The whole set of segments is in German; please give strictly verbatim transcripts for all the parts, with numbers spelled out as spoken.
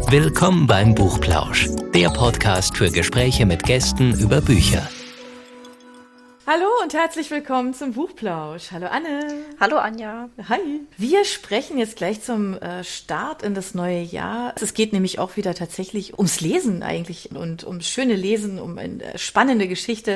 Willkommen beim Buchplausch, der Podcast für Gespräche mit Gästen über Bücher. Hallo und herzlich willkommen zum Buchplausch. Hallo Anne. Hallo Anja. Hi. Wir sprechen jetzt gleich zum äh, Start in das neue Jahr. Es geht nämlich auch wieder tatsächlich ums Lesen eigentlich und ums schöne Lesen, um eine spannende Geschichte.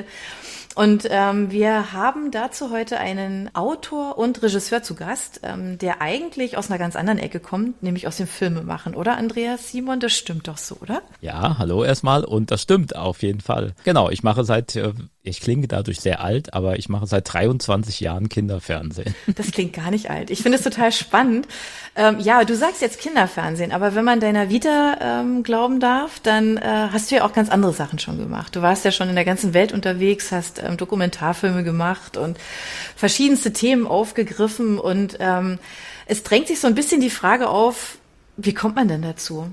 Und ähm, wir haben dazu heute einen Autor und Regisseur zu Gast, ähm, der eigentlich aus einer ganz anderen Ecke kommt, nämlich aus dem Filmemachen, oder Andreas Simon? Das stimmt doch so, oder? Ja, hallo erstmal und das stimmt auf jeden Fall. Genau, ich mache seit, ich klinge dadurch sehr alt, aber ich mache seit dreiundzwanzig Jahren Kinderfernsehen. Das klingt gar nicht alt. Ich finde es total spannend. Ähm, ja, du sagst jetzt Kinderfernsehen, aber wenn man deiner Vita ähm, glauben darf, dann äh, hast du ja auch ganz andere Sachen schon gemacht. Du warst ja schon in der ganzen Welt unterwegs, hast ähm, Dokumentarfilme gemacht und verschiedenste Themen aufgegriffen und ähm, es drängt sich so ein bisschen die Frage auf, wie kommt man denn dazu?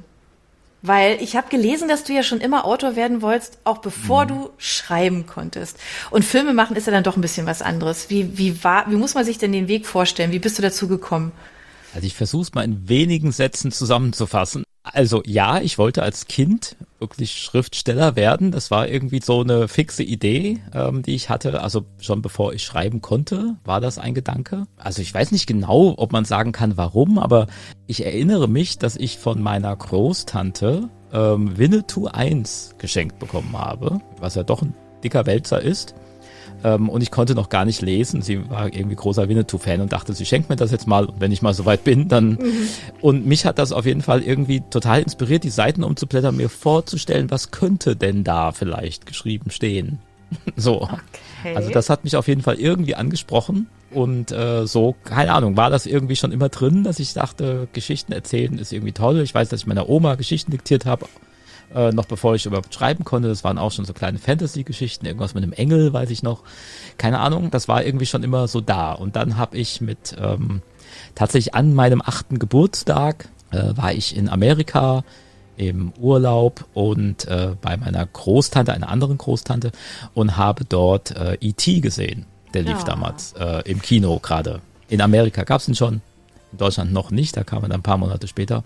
Weil ich habe gelesen, dass du ja schon immer Autor werden wolltest, auch bevor mhm. du schreiben konntest. Und Filme machen ist ja dann doch ein bisschen was anderes. Wie, wie, war, wie muss man sich denn den Weg vorstellen? Wie bist du dazu gekommen? Also ich versuche es mal in wenigen Sätzen zusammenzufassen. Also ja, ich wollte als Kind wirklich Schriftsteller werden. Das war irgendwie so eine fixe Idee, ähm, die ich hatte. Also schon bevor ich schreiben konnte, war das ein Gedanke. Also ich weiß nicht genau, ob man sagen kann, warum, aber ich erinnere mich, dass ich von meiner Großtante ähm, Winnetou eins geschenkt bekommen habe, was ja doch ein dicker Wälzer ist. Ähm, und ich konnte noch gar nicht lesen. Sie war irgendwie großer Winnetou-Fan und dachte, sie schenkt mir das jetzt mal. Und wenn ich mal soweit bin, dann... Mhm. Und mich hat das auf jeden Fall irgendwie total inspiriert, die Seiten umzublättern, mir vorzustellen, was könnte denn da vielleicht geschrieben stehen. So. Okay. Also das hat mich auf jeden Fall irgendwie angesprochen. Und äh, so, keine Ahnung, war das irgendwie schon immer drin, dass ich dachte, Geschichten erzählen ist irgendwie toll. Ich weiß, dass ich meiner Oma Geschichten diktiert habe. Äh, noch bevor ich überhaupt schreiben konnte, das waren auch schon so kleine Fantasy-Geschichten, irgendwas mit einem Engel, weiß ich noch, keine Ahnung, das war irgendwie schon immer so da. Und dann habe ich mit, ähm, tatsächlich an meinem achten Geburtstag, äh, war ich in Amerika im Urlaub und äh, bei meiner Großtante, einer anderen Großtante, und habe dort äh, E T gesehen. Der lief ja. damals äh, im Kino gerade. In Amerika gab es ihn schon, in Deutschland noch nicht, da kam er dann ein paar Monate später.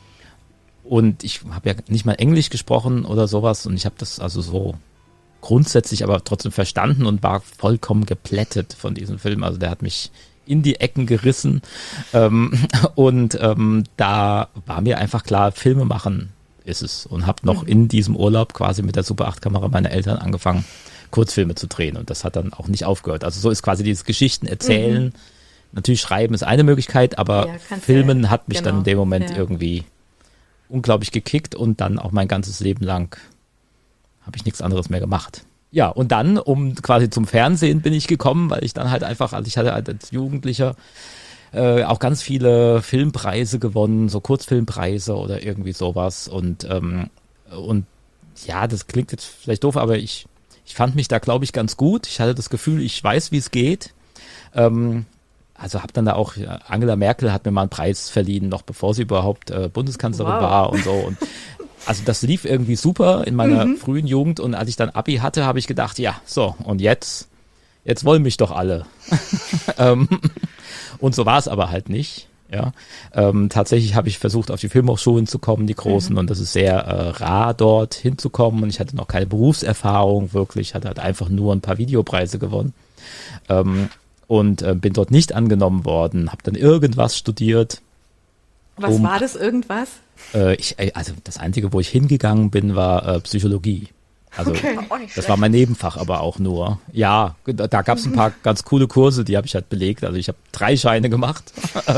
Und ich habe ja nicht mal Englisch gesprochen oder sowas und ich habe das also so grundsätzlich aber trotzdem verstanden und war vollkommen geplättet von diesem Film. Also der hat mich in die Ecken gerissen ähm, und ähm, da war mir einfach klar, Filme machen ist es. Und habe noch mhm. in diesem Urlaub quasi mit der Super acht Kamera meiner Eltern angefangen, Kurzfilme zu drehen und das hat dann auch nicht aufgehört. Also so ist quasi dieses Geschichten erzählen. Mhm. Natürlich schreiben ist eine Möglichkeit, aber ja, Filmen ja, hat mich genau. dann in dem Moment ja. irgendwie unglaublich gekickt und dann auch mein ganzes Leben lang habe ich nichts anderes mehr gemacht. Ja, und dann, um quasi zum Fernsehen bin ich gekommen, weil ich dann halt einfach, also ich hatte halt als Jugendlicher äh, auch ganz viele Filmpreise gewonnen, so Kurzfilmpreise oder irgendwie sowas und ähm, und ja, das klingt jetzt vielleicht doof, aber ich, ich fand mich da, glaube ich, ganz gut. Ich hatte das Gefühl, ich weiß, wie es geht. Ähm, Also habe dann da auch, Angela Merkel hat mir mal einen Preis verliehen, noch bevor sie überhaupt äh, Bundeskanzlerin wow. war und so. Und also das lief irgendwie super in meiner mhm. frühen Jugend und als ich dann Abi hatte, habe ich gedacht, ja, so und jetzt, jetzt wollen mich doch alle. ähm, und so war es aber halt nicht. Ja, ähm, tatsächlich habe ich versucht, auf die Filmhochschulen zu kommen, die großen, mhm. und das ist sehr äh, rar, dort hinzukommen. Und ich hatte noch keine Berufserfahrung wirklich, hatte halt einfach nur ein paar Videopreise gewonnen. Ähm, Und äh, bin dort nicht angenommen worden, habe dann irgendwas studiert. Was um, war das, irgendwas? Äh, ich, also das Einzige, wo ich hingegangen bin, war äh, Psychologie. Also okay. das war mein Nebenfach aber auch nur. Ja, da, da gab es ein paar ganz coole Kurse, die habe ich halt belegt. Also ich habe drei Scheine gemacht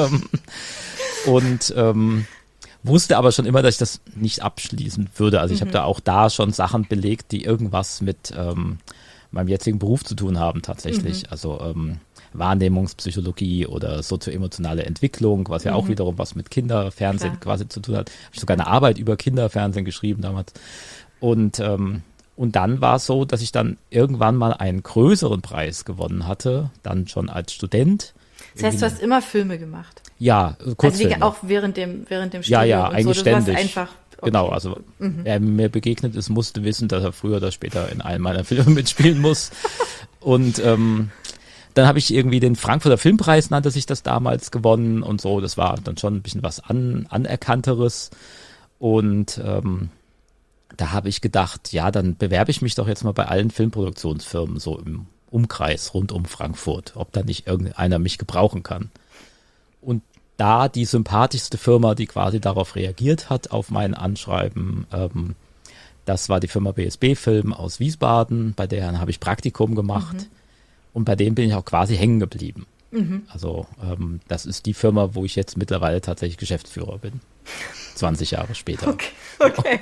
und ähm, wusste aber schon immer, dass ich das nicht abschließen würde. Also ich mhm. habe da auch da schon Sachen belegt, die irgendwas mit ähm, meinem jetzigen Beruf zu tun haben tatsächlich. Mhm. Also ähm, Wahrnehmungspsychologie oder sozioemotionale Entwicklung, was ja mhm. auch wiederum was mit Kinderfernsehen Klar. quasi zu tun hat. Habe ich sogar eine Arbeit über Kinderfernsehen geschrieben damals. Und ähm, und dann war es so, dass ich dann irgendwann mal einen größeren Preis gewonnen hatte, dann schon als Student. Das heißt, du hast immer Filme gemacht? Ja, Kurzfilme. Also auch während dem während dem Studium? Ja, ja, und eigentlich so. ständig. Einfach, okay. Genau, also mhm. wer mir begegnet ist, musste wissen, dass er früher oder später in einem meiner Filme mitspielen muss. Und ähm, dann habe ich irgendwie den Frankfurter Filmpreis, nannte sich das damals, gewonnen und so. Das war dann schon ein bisschen was an, Anerkannteres. Und ähm, da habe ich gedacht, ja, dann bewerbe ich mich doch jetzt mal bei allen Filmproduktionsfirmen so im Umkreis rund um Frankfurt, ob da nicht irgendeiner mich gebrauchen kann. Und da die sympathischste Firma, die quasi darauf reagiert hat, auf mein Anschreiben, ähm, das war die Firma B S B Film aus Wiesbaden, bei der habe ich Praktikum gemacht mhm. und bei denen bin ich auch quasi hängen geblieben. Mhm. Also ähm, das ist die Firma, wo ich jetzt mittlerweile tatsächlich Geschäftsführer bin, zwanzig Jahre später. Okay. Okay.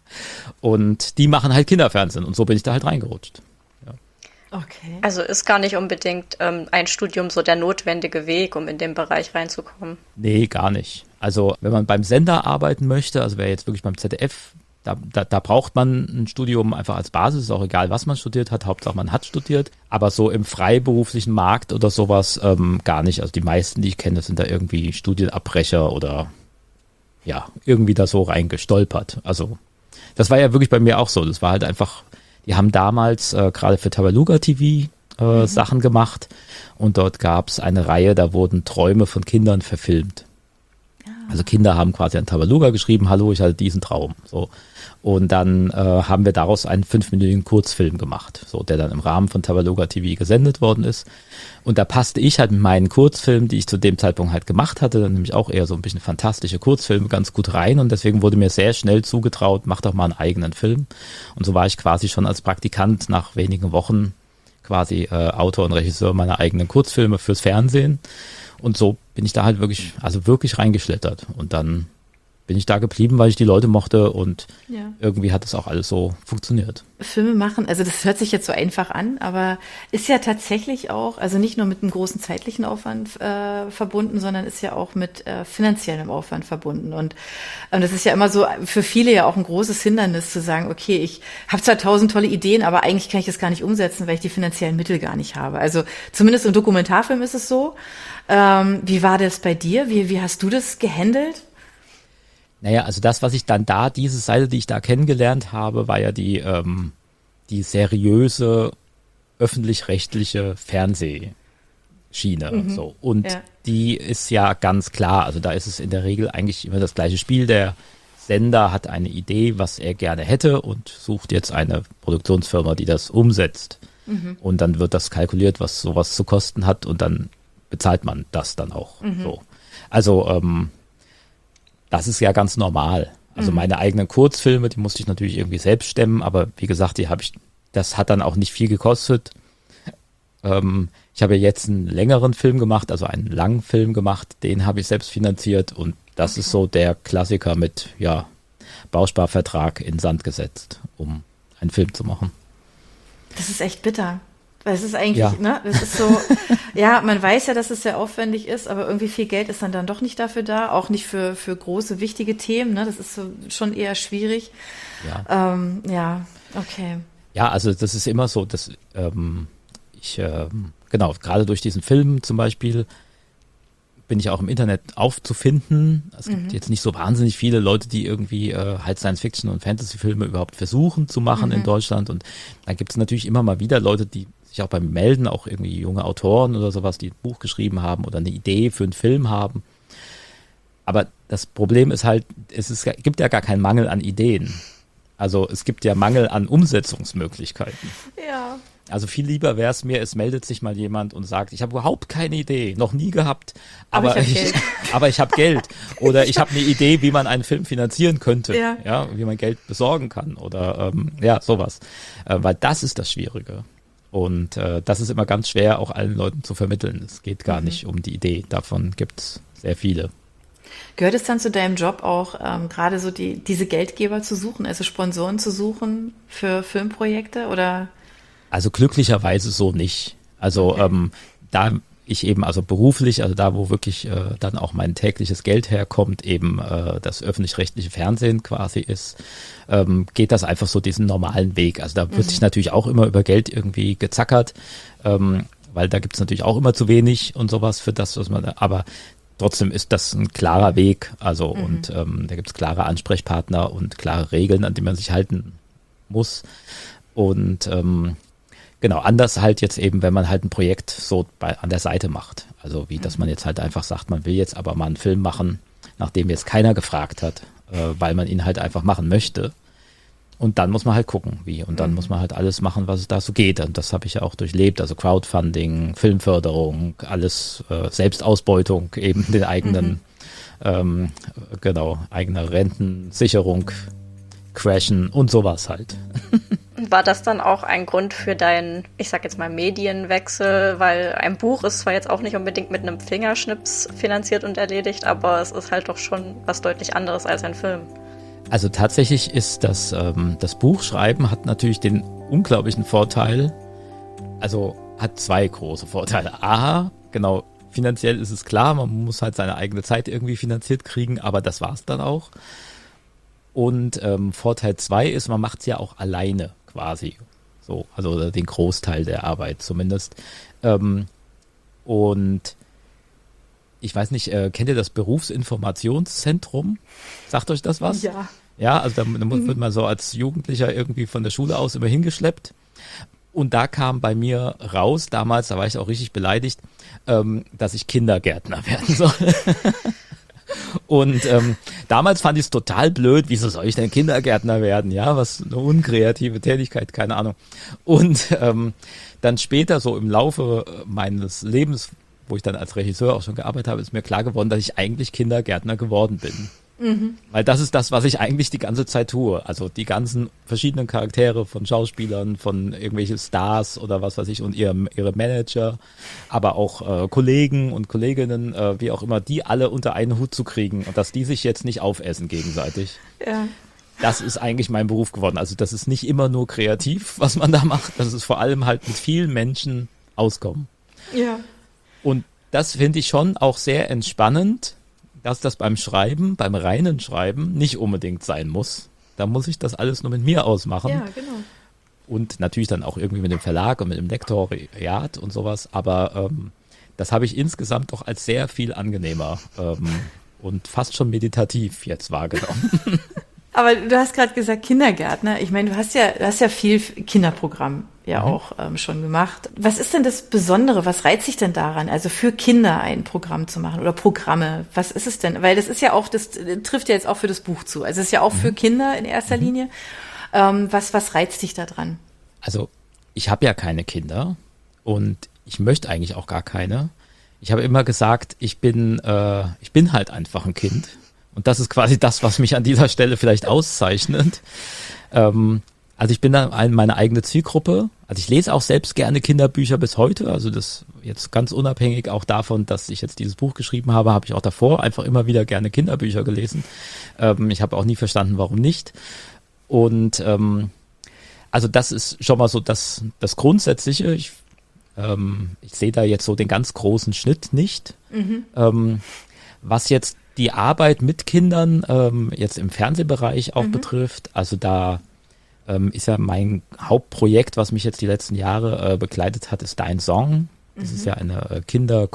Und die machen halt Kinderfernsehen und so bin ich da halt reingerutscht. Okay. Also ist gar nicht unbedingt ähm, ein Studium so der notwendige Weg, um in den Bereich reinzukommen? Nee, gar nicht. Also wenn man beim Sender arbeiten möchte, also wer jetzt wirklich beim Z D F, da, da, da braucht man ein Studium einfach als Basis, ist auch egal, was man studiert hat, Hauptsache man hat studiert. Aber so im freiberuflichen Markt oder sowas ähm, gar nicht. Also die meisten, die ich kenne, sind da irgendwie Studienabbrecher oder ja, irgendwie da so reingestolpert. Also das war ja wirklich bei mir auch so. Das war halt einfach... Die haben damals äh, gerade für Tabaluga T V äh, mhm. Sachen gemacht und dort gab es eine Reihe, da wurden Träume von Kindern verfilmt. Ah. Also Kinder haben quasi an Tabaluga geschrieben, hallo, ich hatte diesen Traum. So. Und dann äh, haben wir daraus einen fünfminütigen Kurzfilm gemacht, so, der dann im Rahmen von Tabaluga T V gesendet worden ist. Und da passte ich halt mit meinen Kurzfilmen, die ich zu dem Zeitpunkt halt gemacht hatte, dann nämlich auch eher so ein bisschen fantastische Kurzfilme, ganz gut rein. Und deswegen wurde mir sehr schnell zugetraut, mach doch mal einen eigenen Film. Und so war ich quasi schon als Praktikant nach wenigen Wochen quasi äh, Autor und Regisseur meiner eigenen Kurzfilme fürs Fernsehen. Und so bin ich da halt wirklich, also wirklich reingeschlittert. Und dann bin ich da geblieben, weil ich die Leute mochte und ja. irgendwie hat es auch alles so funktioniert. Filme machen, also das hört sich jetzt so einfach an, aber ist ja tatsächlich auch, also nicht nur mit einem großen zeitlichen Aufwand äh, verbunden, sondern ist ja auch mit äh, finanziellem Aufwand verbunden. Und ähm, das ist ja immer so für viele ja auch ein großes Hindernis zu sagen, okay, ich habe zwar tausend tolle Ideen, aber eigentlich kann ich das gar nicht umsetzen, weil ich die finanziellen Mittel gar nicht habe. Also zumindest im Dokumentarfilm ist es so. Ähm, wie war das bei dir? Wie, wie hast du das gehandelt? Naja, also das, was ich dann da, diese Seite, die ich da kennengelernt habe, war ja die, ähm, die seriöse öffentlich-rechtliche Fernsehschiene. Mhm. So. Und ja. die ist ja ganz klar, also da ist es in der Regel eigentlich immer das gleiche Spiel. Der Sender hat eine Idee, was er gerne hätte und sucht jetzt eine Produktionsfirma, die das umsetzt. Mhm. Und dann wird das kalkuliert, was sowas zu kosten hat und dann bezahlt man das dann auch. Mhm. So. Also, ähm, das ist ja ganz normal. Also mhm. meine eigenen Kurzfilme, die musste ich natürlich irgendwie selbst stemmen, aber wie gesagt, die habe ich, das hat dann auch nicht viel gekostet. Ähm, ich habe ja jetzt einen längeren Film gemacht, also einen langen Film gemacht, den habe ich selbst finanziert und das okay. ist so der Klassiker mit, ja, Bausparvertrag in Sand gesetzt, um einen Film zu machen. Das ist echt bitter. Weil es ist eigentlich, ja. ne, das ist so, ja, man weiß ja, dass es sehr aufwendig ist, aber irgendwie viel Geld ist dann dann doch nicht dafür da, auch nicht für, für große, wichtige Themen, ne, das ist so schon eher schwierig. Ja, ähm, ja, okay. Ja, also das ist immer so, dass ähm, ich, ähm, genau, gerade durch diesen Film zum Beispiel bin ich auch im Internet aufzufinden. Es gibt mhm. jetzt nicht so wahnsinnig viele Leute, die irgendwie äh, halt Science-Fiction- und Fantasy-Filme überhaupt versuchen zu machen mhm. in Deutschland. Und da gibt es natürlich immer mal wieder Leute, die sich auch beim Melden, auch irgendwie junge Autoren oder sowas, die ein Buch geschrieben haben oder eine Idee für einen Film haben. Aber das Problem ist halt, es ist, gibt ja gar keinen Mangel an Ideen. Also es gibt ja Mangel an Umsetzungsmöglichkeiten. Ja. Also viel lieber wäre es mir, es meldet sich mal jemand und sagt, ich habe überhaupt keine Idee, noch nie gehabt, aber, aber ich habe Geld. Aber ich habe Geld. Oder ich habe eine Idee, wie man einen Film finanzieren könnte, ja, ja wie man Geld besorgen kann oder ähm, ja, sowas. Äh, weil das ist das Schwierige. Und äh, das ist immer ganz schwer, auch allen Leuten zu vermitteln. Es geht gar mhm. nicht um die Idee. Davon gibt es sehr viele. Gehört es dann zu deinem Job auch, ähm, gerade so die, diese Geldgeber zu suchen, also Sponsoren zu suchen für Filmprojekte oder? Also glücklicherweise so nicht. Also okay. ähm, da ich eben, also beruflich, also da, wo wirklich äh, dann auch mein tägliches Geld herkommt, eben äh, das öffentlich-rechtliche Fernsehen quasi ist, ähm, geht das einfach so diesen normalen Weg. Also da wird mhm. sich natürlich auch immer über Geld irgendwie gezackert, ähm, weil da gibt es natürlich auch immer zu wenig und sowas für das, was man da, aber trotzdem ist das ein klarer Weg, also mhm. und ähm, da gibt es klare Ansprechpartner und klare Regeln, an die man sich halten muss. Und ähm, genau, anders halt jetzt eben, wenn man halt ein Projekt so bei, an der Seite macht. Also wie, dass man jetzt halt einfach sagt, man will jetzt aber mal einen Film machen, nachdem jetzt keiner gefragt hat. äh, weil man ihn halt einfach machen möchte. Und dann muss man halt gucken, wie. Und dann mhm. muss man halt alles machen, was es da so geht. Und das habe ich ja auch durchlebt. Also Crowdfunding, Filmförderung, alles äh, Selbstausbeutung, eben den eigenen, mhm. ähm, genau, eigene Rentensicherung, Crashen und sowas halt. War das dann auch ein Grund für deinen, ich sag jetzt mal, Medienwechsel? Weil ein Buch ist zwar jetzt auch nicht unbedingt mit einem Fingerschnips finanziert und erledigt, aber es ist halt doch schon was deutlich anderes als ein Film. Also tatsächlich ist das, ähm, das Buchschreiben hat natürlich den unglaublichen Vorteil, also hat zwei große Vorteile. A, genau, finanziell ist es klar, man muss halt seine eigene Zeit irgendwie finanziert kriegen, aber das war's dann auch. Und ähm, Vorteil zwei ist, man macht es ja auch alleine quasi, so, also den Großteil der Arbeit zumindest. Ähm, und ich weiß nicht, äh, kennt ihr das Berufsinformationszentrum? Sagt euch das was? Ja. Ja, also da, da wird man so als Jugendlicher irgendwie von der Schule aus immer hingeschleppt. Und da kam bei mir raus, damals, da war ich auch richtig beleidigt, ähm, dass ich Kindergärtner werden soll. Und ähm, damals fand ich es total blöd, wieso soll ich denn Kindergärtner werden? Ja, was eine unkreative Tätigkeit, keine Ahnung. Und ähm, dann später, so im Laufe meines Lebens, wo ich dann als Regisseur auch schon gearbeitet habe, ist mir klar geworden, dass ich eigentlich Kindergärtner geworden bin. Mhm. Weil das ist das, was ich eigentlich die ganze Zeit tue. Also die ganzen verschiedenen Charaktere von Schauspielern, von irgendwelchen Stars oder was weiß ich und ihre, ihre Manager, aber auch äh, Kollegen und Kolleginnen, äh, wie auch immer, die alle unter einen Hut zu kriegen und dass die sich jetzt nicht aufessen gegenseitig. Ja. Das ist eigentlich mein Beruf geworden. Also das ist nicht immer nur kreativ, was man da macht. Das ist vor allem halt mit vielen Menschen auskommen. Ja. Und das finde ich schon auch sehr entspannend, dass das beim Schreiben, beim reinen Schreiben nicht unbedingt sein muss. Da muss ich das alles nur mit mir ausmachen. Ja, genau. Und natürlich dann auch irgendwie mit dem Verlag und mit dem Lektoriat und sowas. Aber ähm, das habe ich insgesamt doch als sehr viel angenehmer ähm, und fast schon meditativ jetzt wahrgenommen. Aber du hast gerade gesagt Kindergärtner. Ich meine, du hast ja, du hast ja viel Kinderprogramm ja mhm. auch ähm, schon gemacht. Was ist denn das Besondere? Was reizt sich denn daran, also für Kinder ein Programm zu machen oder Programme? Was ist es denn? Weil das ist ja auch, das trifft ja jetzt auch für das Buch zu. Also es ist ja auch mhm. für Kinder in erster mhm. Linie. Ähm, was, was reizt dich da dran? Also ich habe ja keine Kinder und ich möchte eigentlich auch gar keine. Ich habe immer gesagt, ich bin, äh, ich bin halt einfach ein Kind. Und das ist quasi das, was mich an dieser Stelle vielleicht auszeichnet. Ähm, also ich bin da meine eigene Zielgruppe. Also ich lese auch selbst gerne Kinderbücher bis heute. Also das jetzt ganz unabhängig auch davon, dass ich jetzt dieses Buch geschrieben habe, habe ich auch davor einfach immer wieder gerne Kinderbücher gelesen. Ähm, ich habe auch nie verstanden, warum nicht. Und ähm, also das ist schon mal so das, das Grundsätzliche. Ich, ähm, ich sehe da jetzt so den ganz großen Schnitt nicht. Mhm. Ähm, was jetzt die Arbeit mit Kindern ähm, jetzt im Fernsehbereich auch mhm. betrifft, also da ähm, ist ja mein Hauptprojekt, was mich jetzt die letzten Jahre äh, begleitet hat, ist Dein Song. Das mhm. ist ja eine äh,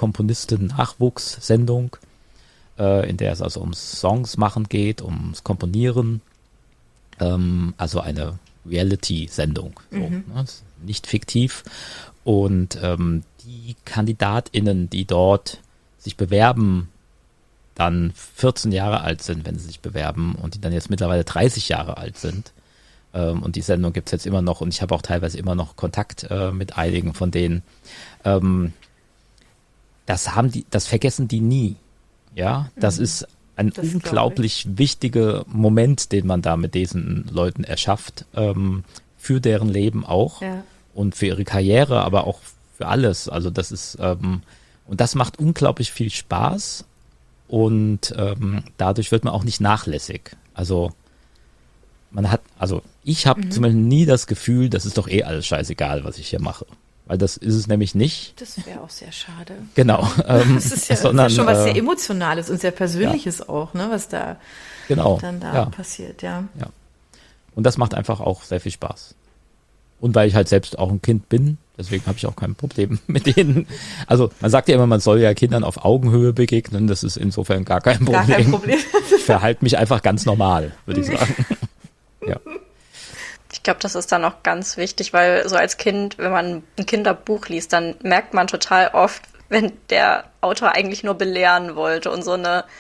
Kinderkomponisten-Nachwuchssendung, äh, in der es also ums Songs machen geht, ums Komponieren, ähm, also eine Reality-Sendung, so, mhm. ne? Nicht fiktiv. Und ähm, die KandidatInnen, die dort sich bewerben, dann vierzehn Jahre alt sind, wenn sie sich bewerben und die dann jetzt mittlerweile dreißig Jahre alt sind. Ähm, und die Sendung gibt's jetzt immer noch und ich habe auch teilweise immer noch Kontakt äh, mit einigen von denen. Ähm, das haben die, das vergessen die nie. Ja, das mhm. ist ein das unglaublich wichtiger Moment, den man da mit diesen Leuten erschafft, ähm, für deren Leben auch ja. und für ihre Karriere, aber auch für alles. Also das ist, ähm, und das macht unglaublich viel Spaß. Und ähm, dadurch wird man auch nicht nachlässig. Also man hat, also ich habe mhm. zumindest nie das Gefühl, das ist doch eh alles scheißegal, was ich hier mache. Weil das ist es nämlich nicht. Das wäre auch sehr schade. Genau. Ähm, das ist ja, sondern, das ist ja schon was sehr äh, Emotionales und sehr Persönliches ja. auch, ne, was da genau. dann da ja. passiert, ja. ja. Und das macht einfach auch sehr viel Spaß. Und weil ich halt selbst auch ein Kind bin, deswegen habe ich auch kein Problem mit denen. Also man sagt ja immer, man soll ja Kindern auf Augenhöhe begegnen. Das ist insofern gar kein Problem. Gar kein Problem. Ich verhalte mich einfach ganz normal, würde ich sagen. Ja. Ich glaube, das ist dann auch ganz wichtig, weil so als Kind, wenn man ein Kinderbuch liest, dann merkt man total oft, wenn der Autor eigentlich nur belehren wollte und so eine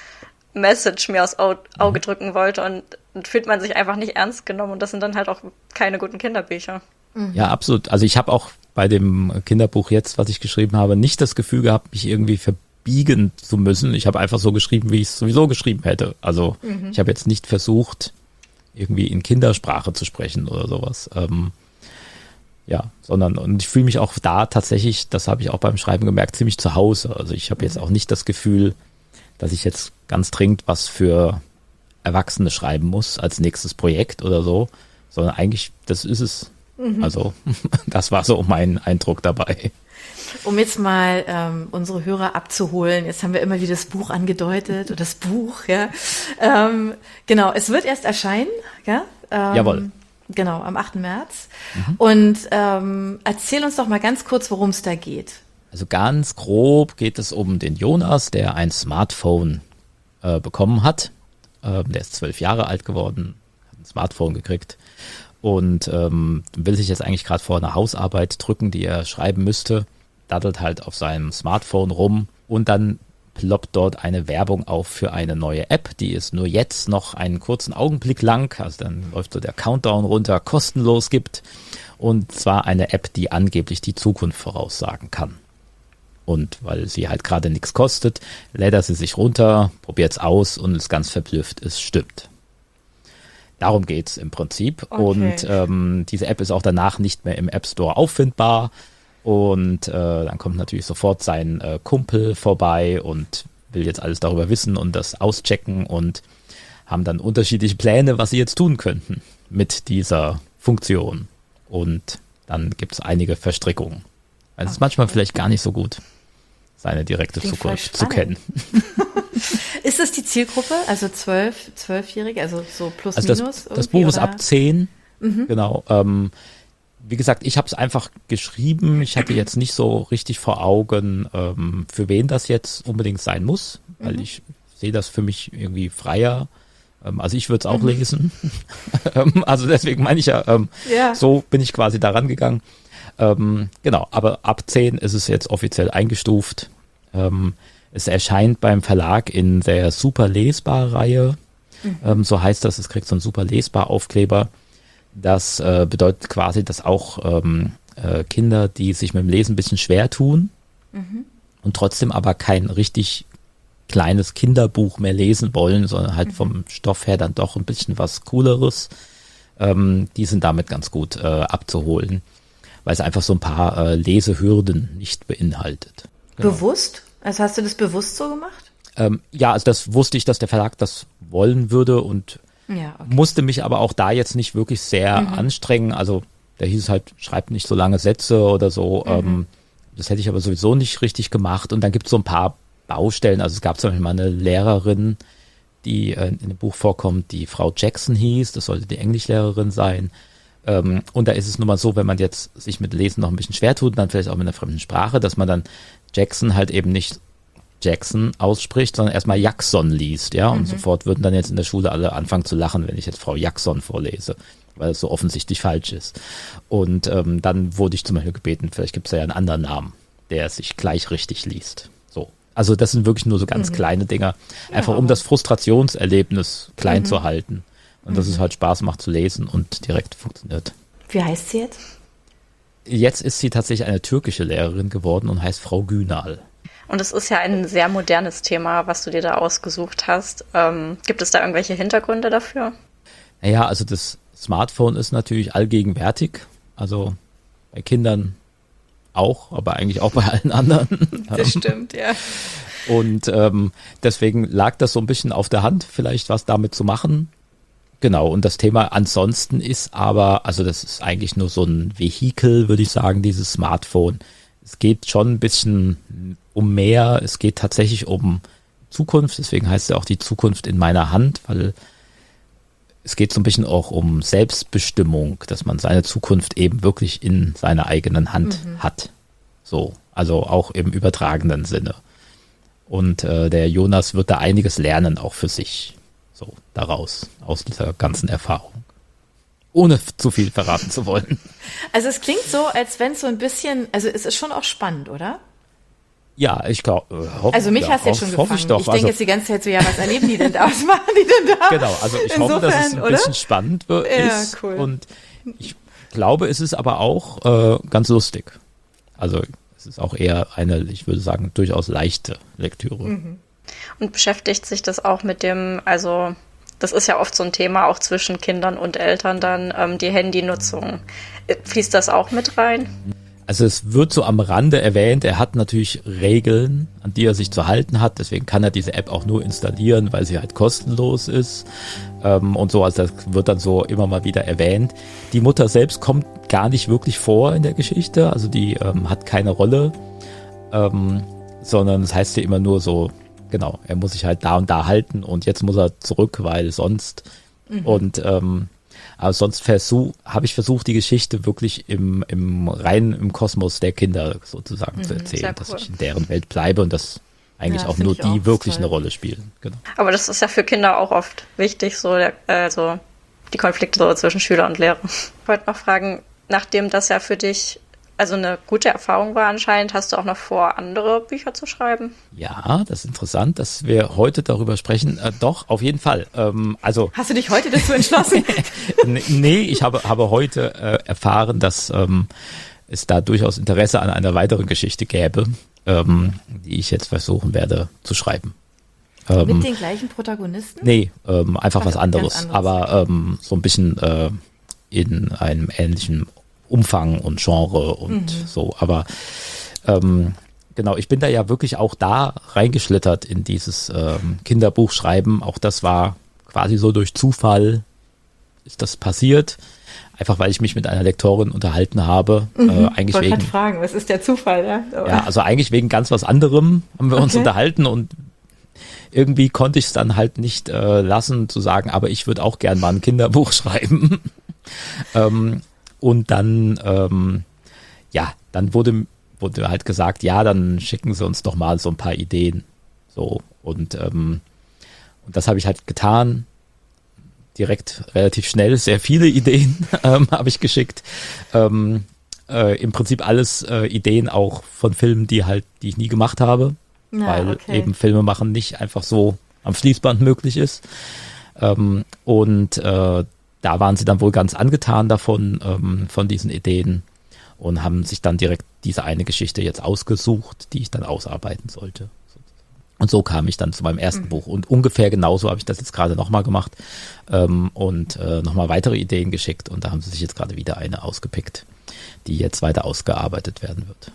Message mir aufs Au- Auge drücken wollte und dann fühlt man sich einfach nicht ernst genommen und das sind dann halt auch keine guten Kinderbücher. Ja, absolut. Also ich habe auch bei dem Kinderbuch jetzt, was ich geschrieben habe, nicht das Gefühl gehabt, mich irgendwie verbiegen zu müssen. Ich habe einfach so geschrieben, wie ich es sowieso geschrieben hätte. Also mhm. ich habe jetzt nicht versucht, irgendwie in Kindersprache zu sprechen oder sowas. Ähm, ja, sondern und ich fühle mich auch da tatsächlich, das habe ich auch beim Schreiben gemerkt, ziemlich zu Hause. Also ich habe mhm. jetzt auch nicht das Gefühl, dass ich jetzt ganz dringend was für Erwachsene schreiben muss als nächstes Projekt oder so, sondern eigentlich, das ist es. Mhm. Also das war so mein Eindruck dabei. Um jetzt mal ähm, unsere Hörer abzuholen, jetzt haben wir immer wieder das Buch angedeutet, oder das Buch, ja. Ähm, genau, es wird erst erscheinen, ja? Ähm, Jawohl. Genau, am achten März. Mhm. Und ähm, erzähl uns doch mal ganz kurz, worum es da geht. Also ganz grob geht es um den Jonas, der ein Smartphone äh, bekommen hat. Ähm, der ist zwölf Jahre alt geworden, hat ein Smartphone gekriegt. Und ähm, will sich jetzt eigentlich gerade vor einer Hausarbeit drücken, die er schreiben müsste, daddelt halt auf seinem Smartphone rum und dann ploppt dort eine Werbung auf für eine neue App, die es nur jetzt noch einen kurzen Augenblick lang, also dann läuft so der Countdown runter, kostenlos gibt und zwar eine App, die angeblich die Zukunft voraussagen kann. Und weil sie halt gerade nichts kostet, lädt er sie sich runter, probiert es aus und ist ganz verblüfft, es stimmt. Darum geht's im Prinzip. Okay. Und ähm, diese App ist auch danach nicht mehr im App Store auffindbar. Und äh, dann kommt natürlich sofort sein äh, Kumpel vorbei und will jetzt alles darüber wissen und das auschecken und haben dann unterschiedliche Pläne, was sie jetzt tun könnten mit dieser Funktion. Und dann gibt's einige Verstrickungen. Also es ist manchmal vielleicht gar nicht so gut, seine direkte Klingt Zukunft zu kennen. Ist das die Zielgruppe, also zwölf, zwölfjährige, also so plus also das, minus? Das Buch oder? ist ab zehn, mhm. genau. Ähm, wie gesagt, ich habe es einfach geschrieben. Ich hatte jetzt nicht so richtig vor Augen, ähm, für wen das jetzt unbedingt sein muss, weil mhm. ich sehe das für mich irgendwie freier. Ähm, also ich würde es auch mhm. lesen. Also deswegen meine ich ja, ähm, ja, so bin ich quasi daran gegangen. Ähm, genau, aber ab zehn ist es jetzt offiziell eingestuft. Ähm, es erscheint beim Verlag in der Super Lesbar-Reihe. Mhm. Ähm, so heißt das, es kriegt so einen Super Lesbar-Aufkleber. Das äh, bedeutet quasi, dass auch ähm, äh, Kinder, die sich mit dem Lesen ein bisschen schwer tun mhm. und trotzdem aber kein richtig kleines Kinderbuch mehr lesen wollen, sondern halt mhm. vom Stoff her dann doch ein bisschen was Cooleres, ähm, die sind damit ganz gut äh, abzuholen, weil es einfach so ein paar äh, Lesehürden nicht beinhaltet. Genau. Bewusst? Also hast du das bewusst so gemacht? Ähm, ja, also das wusste ich, dass der Verlag das wollen würde und ja, okay. musste mich aber auch da jetzt nicht wirklich sehr mhm. anstrengen. Also da hieß es halt, schreibt nicht so lange Sätze oder so. Mhm. Ähm, das hätte ich aber sowieso nicht richtig gemacht. Und dann gibt es so ein paar Baustellen. Also es gab zum Beispiel mal eine Lehrerin, die äh, in dem Buch vorkommt, die Frau Jackson hieß. Das sollte die Englischlehrerin sein. Ähm, und da ist es nun mal so, wenn man jetzt sich mit Lesen noch ein bisschen schwer tut, dann vielleicht auch mit einer fremden Sprache, dass man dann Jackson halt eben nicht Jackson ausspricht, sondern erstmal Jackson liest, ja, und mhm. sofort würden dann jetzt in der Schule alle anfangen zu lachen, wenn ich jetzt Frau Jackson vorlese, weil es so offensichtlich falsch ist. Und ähm, dann wurde ich zum Beispiel gebeten, vielleicht gibt es ja einen anderen Namen, der sich gleich richtig liest. So, also das sind wirklich nur so ganz mhm. kleine Dinger, einfach ja. um das Frustrationserlebnis klein mhm. zu halten und mhm. dass es halt Spaß macht zu lesen und direkt funktioniert. Wie heißt sie jetzt? Jetzt ist sie tatsächlich eine türkische Lehrerin geworden und heißt Frau Günal. Und es ist ja ein sehr modernes Thema, was du dir da ausgesucht hast. Ähm, gibt es da irgendwelche Hintergründe dafür? Naja, also das Smartphone ist natürlich allgegenwärtig. Also bei Kindern auch, aber eigentlich auch bei allen anderen. Das stimmt, ja. Und ähm, deswegen lag das so ein bisschen auf der Hand, vielleicht was damit zu machen. Genau, und das Thema ansonsten ist aber, also das ist eigentlich nur so ein Vehikel, würde ich sagen, dieses Smartphone. Es geht schon ein bisschen um mehr, es geht tatsächlich um Zukunft, deswegen heißt es ja auch die Zukunft in meiner Hand, weil es geht so ein bisschen auch um Selbstbestimmung, dass man seine Zukunft eben wirklich in seiner eigenen Hand mhm. hat. So, also auch im übertragenen Sinne. Und äh, der Jonas wird da einiges lernen, auch für sich, so daraus, aus dieser ganzen Erfahrung. Ohne zu viel verraten zu wollen. Also es klingt so, als wenn es so ein bisschen, also es ist schon auch spannend, oder? Ja, ich glaube, hoffe Also mich ja, hast du jetzt schon hoffe gefangen. ich doch. Ich denke also, jetzt die ganze Zeit so, ja, was erleben die denn da? Was machen die denn da? Genau, also ich Insofern, hoffe, dass es ein oder? bisschen spannend wird, Ja, ist. cool. Und ich glaube, es ist aber auch äh, ganz lustig. Also es ist auch eher eine, ich würde sagen, durchaus leichte Lektüre. Mhm. Und beschäftigt sich das auch mit dem, also das ist ja oft so ein Thema auch zwischen Kindern und Eltern dann, ähm, die Handynutzung. Fließt das auch mit rein? Also es wird so am Rande erwähnt, er hat natürlich Regeln, an die er sich zu halten hat, deswegen kann er diese App auch nur installieren, weil sie halt kostenlos ist ähm, und so, also das wird dann so immer mal wieder erwähnt. Die Mutter selbst kommt gar nicht wirklich vor in der Geschichte, also die ähm, hat keine Rolle, ähm, sondern es heißt ja immer nur so, genau, er muss sich halt da und da halten und jetzt muss er zurück, weil sonst mhm. und ähm, aber sonst versuch, habe ich versucht, die Geschichte wirklich im, im rein im Kosmos der Kinder sozusagen mhm, zu erzählen, cool. Dass ich in deren Welt bleibe und dass eigentlich ja, auch nur die auch wirklich toll. Eine Rolle spielen. Genau. Aber das ist ja für Kinder auch oft wichtig, so der, also die Konflikte so zwischen Schüler und Lehrer. Ich wollte noch fragen, nachdem das ja für dich also eine gute Erfahrung war anscheinend, hast du auch noch vor, andere Bücher zu schreiben? Ja, das ist interessant, dass wir heute darüber sprechen. Äh, doch, auf jeden Fall. Ähm, also Hast du dich heute dazu entschlossen? Nee, ich habe, habe heute äh, erfahren, dass ähm, es da durchaus Interesse an einer weiteren Geschichte gäbe, ähm, die ich jetzt versuchen werde zu schreiben. Ähm, Mit den gleichen Protagonisten? Nee, ähm, einfach Ach, was anderes, anderes. aber ähm, so ein bisschen äh, in einem ähnlichen Umfang und Genre und mhm. so, aber ähm, genau, ich bin da ja wirklich auch da reingeschlittert in dieses ähm, Kinderbuchschreiben, auch das war quasi so durch Zufall ist das passiert, einfach weil ich mich mit einer Lektorin unterhalten habe, mhm. äh, eigentlich ich wegen wollte fragen, was ist der Zufall, ja? Oh. Ja, also eigentlich wegen ganz was anderem haben wir okay. uns unterhalten und irgendwie konnte ich es dann halt nicht äh, lassen zu sagen, aber ich würde auch gern mal ein Kinderbuch schreiben. ähm, Und dann, ähm, ja, dann wurde, wurde halt gesagt, ja, dann schicken Sie uns doch mal so ein paar Ideen. So, und, ähm, und das habe ich halt getan. Direkt relativ schnell, sehr viele Ideen ähm, habe ich geschickt. Ähm, äh, Im Prinzip alles äh, Ideen auch von Filmen, die halt, die ich nie gemacht habe. Ja, weil okay. eben Filme machen nicht einfach so am Fließband möglich ist. Ähm, und äh, da waren sie dann wohl ganz angetan davon, ähm, von diesen Ideen und haben sich dann direkt diese eine Geschichte jetzt ausgesucht, die ich dann ausarbeiten sollte. Und so kam ich dann zu meinem ersten mhm. Buch. Und ungefähr genauso habe ich das jetzt gerade nochmal gemacht ähm, und äh, nochmal weitere Ideen geschickt. Und da haben sie sich jetzt gerade wieder eine ausgepickt, die jetzt weiter ausgearbeitet werden wird.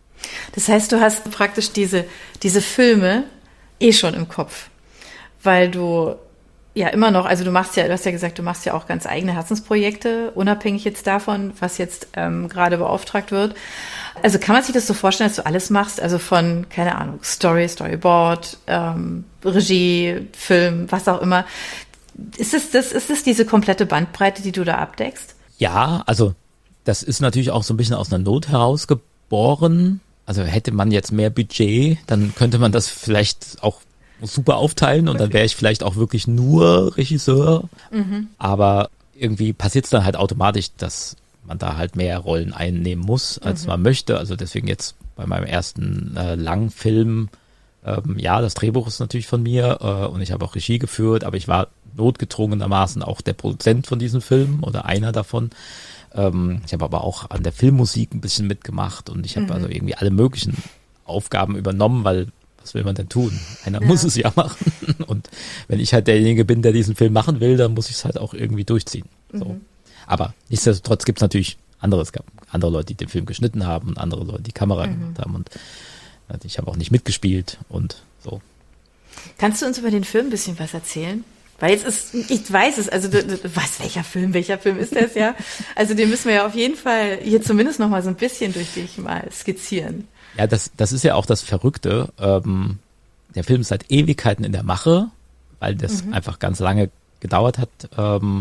Das heißt, du hast praktisch diese, diese Filme eh schon im Kopf, weil du ja immer noch, also du machst ja, du hast ja gesagt, du machst ja auch ganz eigene Herzensprojekte, unabhängig jetzt davon, was jetzt ähm, gerade beauftragt wird. Also kann man sich das so vorstellen, dass du alles machst, also von, keine Ahnung, Story, Storyboard, ähm, Regie, Film, was auch immer. Ist es das, ist es diese komplette Bandbreite, die du da abdeckst? Ja, also das ist natürlich auch so ein bisschen aus einer Not herausgeboren. Also hätte man jetzt mehr Budget, dann könnte man das vielleicht auch super aufteilen und dann wäre ich vielleicht auch wirklich nur Regisseur. Mhm. Aber irgendwie passiert es dann halt automatisch, dass man da halt mehr Rollen einnehmen muss, als mhm. man möchte. Also deswegen jetzt bei meinem ersten äh, Langfilm, ähm, ja, das Drehbuch ist natürlich von mir äh, und ich habe auch Regie geführt, aber ich war notgedrungenermaßen auch der Produzent von diesem Film oder einer davon. Ähm, ich habe aber auch an der Filmmusik ein bisschen mitgemacht und ich habe mhm. also irgendwie alle möglichen Aufgaben übernommen, weil was will man denn tun? Einer ja. muss es ja machen. Und wenn ich halt derjenige bin, der diesen Film machen will, dann muss ich es halt auch irgendwie durchziehen. So. Mhm. Aber nichtsdestotrotz gibt es natürlich andere, es gab andere Leute, die den Film geschnitten haben und andere Leute, die Kamera mhm. gemacht haben. Und ich habe auch nicht mitgespielt und so. Kannst du uns über den Film ein bisschen was erzählen? Weil jetzt ist, ich weiß es, also du, du weißt, welcher Film, welcher Film ist das, ja? Also den müssen wir ja auf jeden Fall hier zumindest noch mal so ein bisschen durch dich mal skizzieren. Ja, das, das ist ja auch das Verrückte. Ähm, der Film ist seit Ewigkeiten in der Mache, weil das mhm. einfach ganz lange gedauert hat, ähm,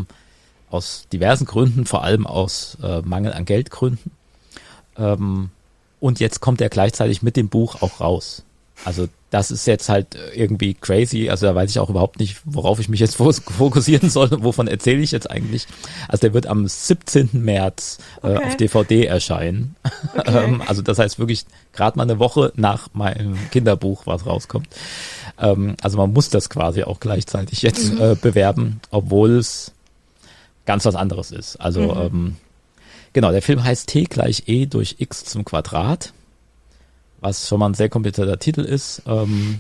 aus diversen Gründen, vor allem aus äh, Mangel an Geldgründen. Ähm, und jetzt kommt er gleichzeitig mit dem Buch auch raus. Also das ist jetzt halt irgendwie crazy, also da weiß ich auch überhaupt nicht, worauf ich mich jetzt fokussieren soll und wovon erzähle ich jetzt eigentlich. Also der wird am siebzehnten März äh, Okay. auf D V D erscheinen. Okay. ähm, also das heißt wirklich gerade mal eine Woche nach meinem Kinderbuch, was rauskommt. Ähm, also man muss das quasi auch gleichzeitig jetzt Mhm. äh, bewerben, obwohl es ganz was anderes ist. Also Mhm. ähm, genau, der Film heißt T gleich E durch X zum Quadrat, was schon mal ein sehr komplizierter Titel ist. Ähm,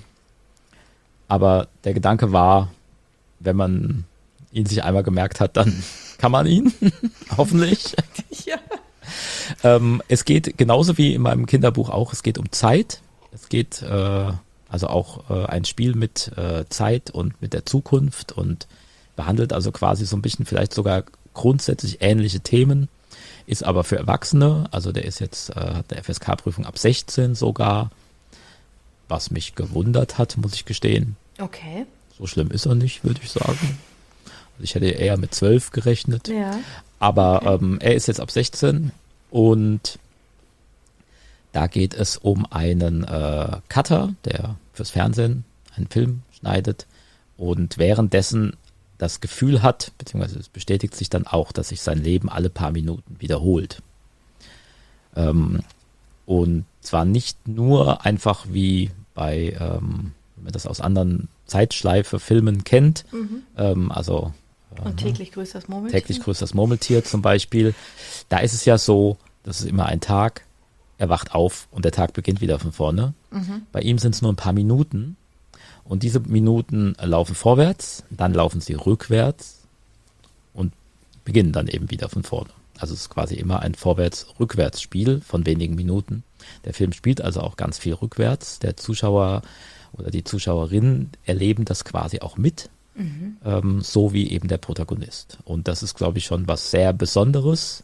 aber der Gedanke war, wenn man ihn sich einmal gemerkt hat, dann kann man ihn, hoffentlich. Ja. Ähm, es geht genauso wie in meinem Kinderbuch auch, es geht um Zeit. Es geht äh, also auch äh, ein Spiel mit äh, Zeit und mit der Zukunft und behandelt also quasi so ein bisschen vielleicht sogar grundsätzlich ähnliche Themen. Ist aber für Erwachsene, also der ist jetzt, äh, hat eine F S K-Prüfung ab sechzehn sogar, was mich gewundert hat, muss ich gestehen. Okay. So schlimm ist er nicht, würde ich sagen. Also ich hätte eher mit zwölf gerechnet, Ja. aber Okay. ähm, er ist jetzt ab sechzehn und da geht es um einen äh, Cutter, der fürs Fernsehen einen Film schneidet und währenddessen das Gefühl hat, beziehungsweise es bestätigt sich dann auch, dass sich sein Leben alle paar Minuten wiederholt. Ähm, und zwar nicht nur einfach wie bei, ähm, wenn man das aus anderen Zeitschleife-Filmen kennt, Mhm. ähm, also Und täglich grüßt das Murmeltier. täglich grüßt das Murmeltier zum Beispiel. Da ist es ja so, das ist immer ein Tag, er wacht auf und der Tag beginnt wieder von vorne. Mhm. Bei ihm sind es nur ein paar Minuten und diese Minuten laufen vorwärts, dann laufen sie rückwärts und beginnen dann eben wieder von vorne. Also es ist quasi immer ein Vorwärts-Rückwärts-Spiel von wenigen Minuten. Der Film spielt also auch ganz viel rückwärts. Der Zuschauer oder die Zuschauerinnen erleben das quasi auch mit, Mhm. ähm, so wie eben der Protagonist. Und das ist, glaube ich, schon was sehr Besonderes.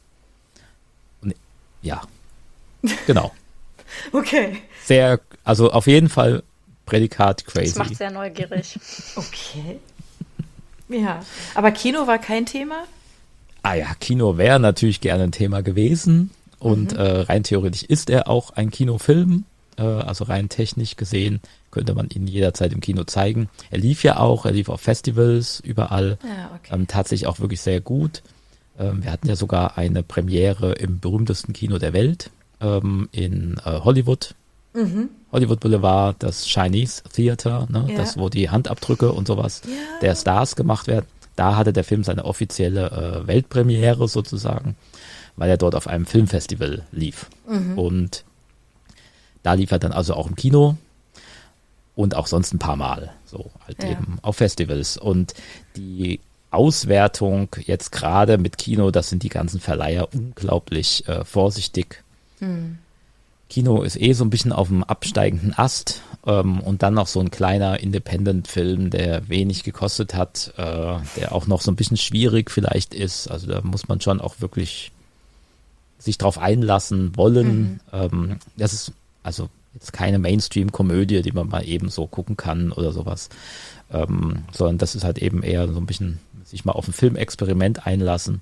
Und, ja, genau. Okay. Sehr, also auf jeden Fall Prädikat Das crazy. macht sehr neugierig. Okay. Ja. Aber Kino war kein Thema? Ah ja, Kino wäre natürlich gerne ein Thema gewesen. Und Mhm. äh, rein theoretisch ist er auch ein Kinofilm. Äh, also rein technisch gesehen könnte man ihn jederzeit im Kino zeigen. Er lief ja auch, er lief auf Festivals, überall. Ja, okay. Ähm, tatsächlich auch wirklich sehr gut. Ähm, wir hatten ja sogar eine Premiere im berühmtesten Kino der Welt, ähm, in äh, Hollywood. Mhm. Hollywood Boulevard, das Chinese Theater, ne? Ja. Das, wo die Handabdrücke und sowas Ja. der Stars gemacht werden. Da hatte der Film seine offizielle äh, Weltpremiere sozusagen, weil er dort auf einem Filmfestival lief. Mhm. Und da lief er dann also auch im Kino und auch sonst ein paar Mal, so halt Ja. eben auf Festivals. Und die Auswertung jetzt gerade mit Kino, das sind die ganzen Verleiher unglaublich äh, vorsichtig. Mhm. Kino ist eh so ein bisschen auf dem absteigenden Ast ähm, und dann noch so ein kleiner Independent-Film, der wenig gekostet hat, äh, der auch noch so ein bisschen schwierig vielleicht ist. Also da muss man schon auch wirklich sich drauf einlassen wollen. Mhm. Ähm, das ist also jetzt keine Mainstream-Komödie, die man mal eben so gucken kann oder sowas, ähm, sondern das ist halt eben eher so ein bisschen sich mal auf ein Filmexperiment einlassen.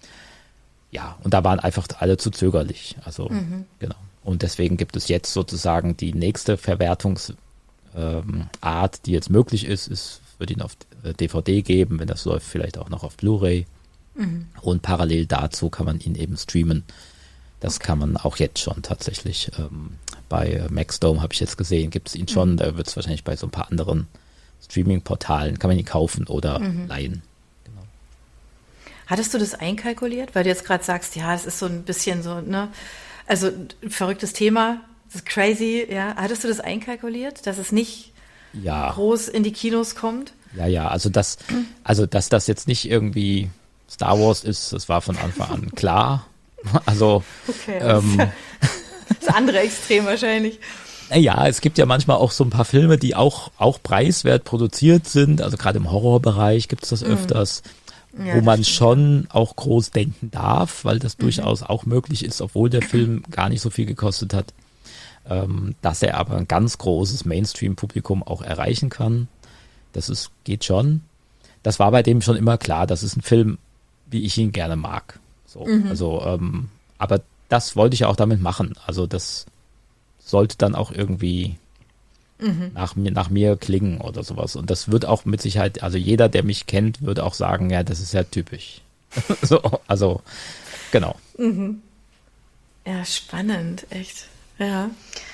Ja, und da waren einfach alle zu zögerlich. Also, Mhm. genau. Und deswegen gibt es jetzt sozusagen die nächste Verwertungsart, ähm, Art, die jetzt möglich ist. Es wird ihn auf äh, D V D geben, wenn das läuft, vielleicht auch noch auf Blu-ray. Mhm. Und parallel dazu kann man ihn eben streamen. Das kann man auch jetzt schon tatsächlich. Ähm, bei äh, Maxdome habe ich jetzt gesehen, gibt es ihn schon. Mhm. Da wird es wahrscheinlich bei so ein paar anderen Streaming-Portalen, kann man ihn kaufen oder Mhm. leihen. Hattest du das einkalkuliert? Weil du jetzt gerade sagst, ja, es ist so ein bisschen so, ne? Also ein verrücktes Thema, das ist crazy, ja. Hattest du das einkalkuliert, dass es nicht Ja. groß in die Kinos kommt? Ja, ja, also das, also dass das jetzt nicht irgendwie Star Wars ist, das war von Anfang an klar. Also Okay, ähm, das andere Extrem wahrscheinlich. ja, es gibt ja manchmal auch so ein paar Filme, die auch, auch preiswert produziert sind. Also gerade im Horrorbereich gibt es das öfters, Ja, wo das man stimmt. schon auch groß denken darf, weil das durchaus auch möglich ist, obwohl der Film gar nicht so viel gekostet hat, ähm, dass er aber ein ganz großes Mainstream-Publikum auch erreichen kann. Das ist, geht schon. Das war bei dem schon immer klar. Das ist ein Film, wie ich ihn gerne mag. So, also, ähm, aber das wollte ich ja auch damit machen. Also das sollte dann auch irgendwie mhm. nach, mir, nach mir klingen oder sowas. Und das wird auch mit Sicherheit, also jeder, der mich kennt, würde auch sagen, ja, das ist ja typisch. so, also, genau. Mhm. Ja, spannend, echt. Ja.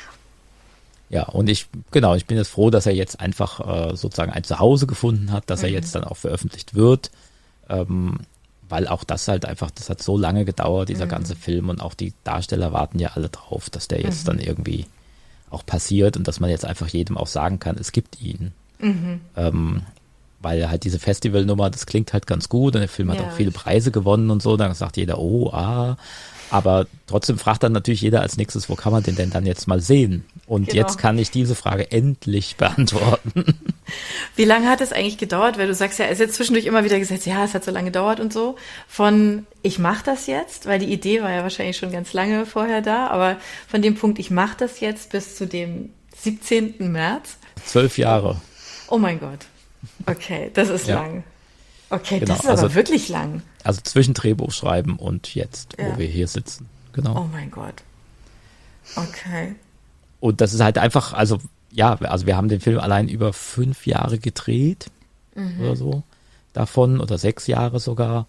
Ja, und ich, genau, ich bin jetzt froh, dass er jetzt einfach äh, sozusagen ein Zuhause gefunden hat, dass mhm. er jetzt dann auch veröffentlicht wird, ähm, weil auch das halt einfach, das hat so lange gedauert, dieser mhm. ganze Film, und auch die Darsteller warten ja alle drauf, dass der jetzt mhm. dann irgendwie auch passiert und dass man jetzt einfach jedem auch sagen kann, es gibt ihn. Mhm. Ähm, weil halt diese Festivalnummer, das klingt halt ganz gut und der Film hat ja. auch viele Preise gewonnen und so, dann sagt jeder, oh, ah, aber trotzdem fragt dann natürlich jeder als nächstes, wo kann man den denn dann jetzt mal sehen? Und genau. jetzt kann ich diese Frage endlich beantworten. Wie lange hat es eigentlich gedauert? Weil du sagst ja, es ist jetzt zwischendurch immer wieder gesagt, ja, es hat so lange gedauert und so. Von ich mache das jetzt, weil die Idee war ja wahrscheinlich schon ganz lange vorher da, aber von dem Punkt, ich mache das jetzt bis zu dem siebzehnten März. Zwölf Jahre. Oh mein Gott. Okay, das ist ja. lang. Okay, genau, das ist aber also, wirklich lang. Also zwischen Drehbuch schreiben und jetzt, ja. wo wir hier sitzen. Genau. Oh mein Gott. Okay. Und das ist halt einfach, also ja, also wir haben den Film allein über fünf Jahre gedreht mhm. oder so davon oder sechs Jahre sogar,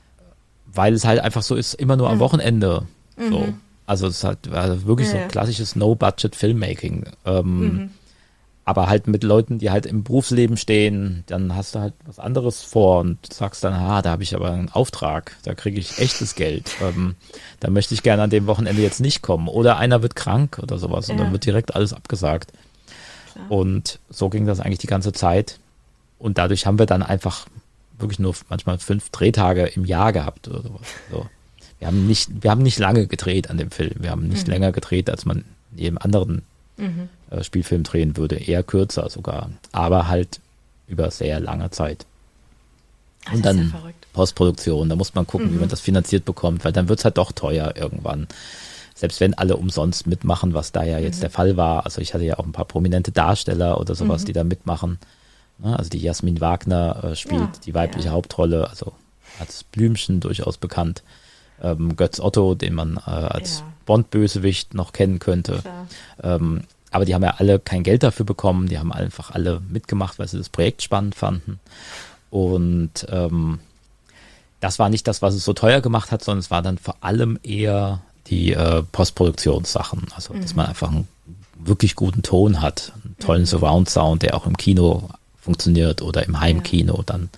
weil es halt einfach so ist, immer nur am mhm. Wochenende. Mhm. So. Also es ist halt also wirklich ja, so klassisches No-Budget-Filmmaking. Ähm, mhm. Aber halt mit Leuten, die halt im Berufsleben stehen, dann hast du halt was anderes vor und sagst dann, ah, da habe ich aber einen Auftrag, da kriege ich echtes Geld. Ähm, da möchte ich gerne an dem Wochenende jetzt nicht kommen. Oder einer wird krank oder sowas ja. und dann wird direkt alles abgesagt. Klar. Und so ging das eigentlich die ganze Zeit. Und dadurch haben wir dann einfach wirklich nur manchmal fünf Drehtage im Jahr gehabt oder sowas. So. Wir haben nicht, wir haben nicht lange gedreht an dem Film. Wir haben nicht mhm. länger gedreht, als man in jedem anderen Mhm. Spielfilm drehen würde, eher kürzer sogar, aber halt über sehr lange Zeit. Ach, und dann ja Postproduktion, da muss man gucken, mhm. wie man das finanziert bekommt, weil dann wird es halt doch teuer irgendwann. Selbst wenn alle umsonst mitmachen, was da ja jetzt mhm. der Fall war. Also ich hatte ja auch ein paar prominente Darsteller oder sowas, mhm. die da mitmachen. Also die Jasmin Wagner äh, spielt ja, die weibliche ja. Hauptrolle, also als Blümchen durchaus bekannt. Ähm, Götz Otto, den man äh, als ja. Bond-Bösewicht noch kennen könnte. Ähm, aber die haben ja alle kein Geld dafür bekommen. Die haben einfach alle mitgemacht, weil sie das Projekt spannend fanden. Und ähm, das war nicht das, was es so teuer gemacht hat, sondern es war dann vor allem eher die äh, Postproduktionssachen. Also, mhm. dass man einfach einen wirklich guten Ton hat, einen tollen mhm. Surround-Sound, der auch im Kino funktioniert oder im Heimkino ja. dann.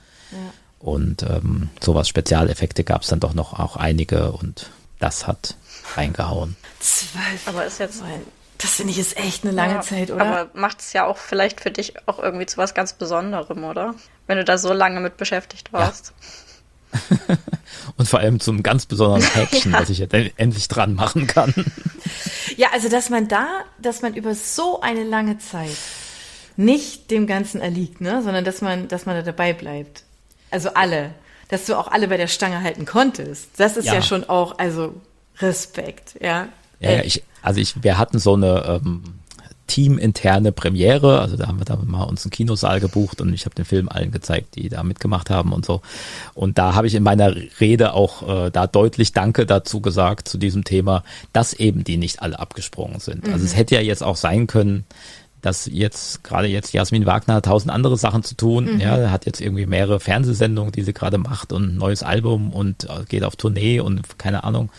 Und ähm, sowas, Spezialeffekte gab es dann doch noch auch einige und das hat reingehauen. Zwölf, aber ist jetzt, das finde ich ist echt eine lange ja, Zeit, oder? Aber macht es ja auch vielleicht für dich auch irgendwie zu was ganz Besonderem, oder? Wenn du da so lange mit beschäftigt warst. Ja. Und vor allem zum ganz besonderen Häkchen, ja. was ich jetzt endlich dran machen kann. Ja, also dass man da, dass man über so eine lange Zeit nicht dem Ganzen erliegt, ne, sondern dass man, dass man da dabei bleibt. Also alle, dass du auch alle bei der Stange halten konntest. Das ist ja, ja schon auch, also Respekt, ja. Ja, ja ich, also ich, wir hatten so eine ähm, teaminterne Premiere, also da haben wir da mal uns einen Kinosaal gebucht und ich habe den Film allen gezeigt, die da mitgemacht haben und so. Und da habe ich in meiner Rede auch äh, da deutlich Danke dazu gesagt, zu diesem Thema, dass eben die nicht alle abgesprungen sind. Mhm. Also es hätte ja jetzt auch sein können, dass jetzt, gerade jetzt Jasmin Wagner hat tausend andere Sachen zu tun, mhm. ja, hat jetzt irgendwie mehrere Fernsehsendungen, die sie gerade macht und ein neues Album und geht auf Tournee und keine Ahnung,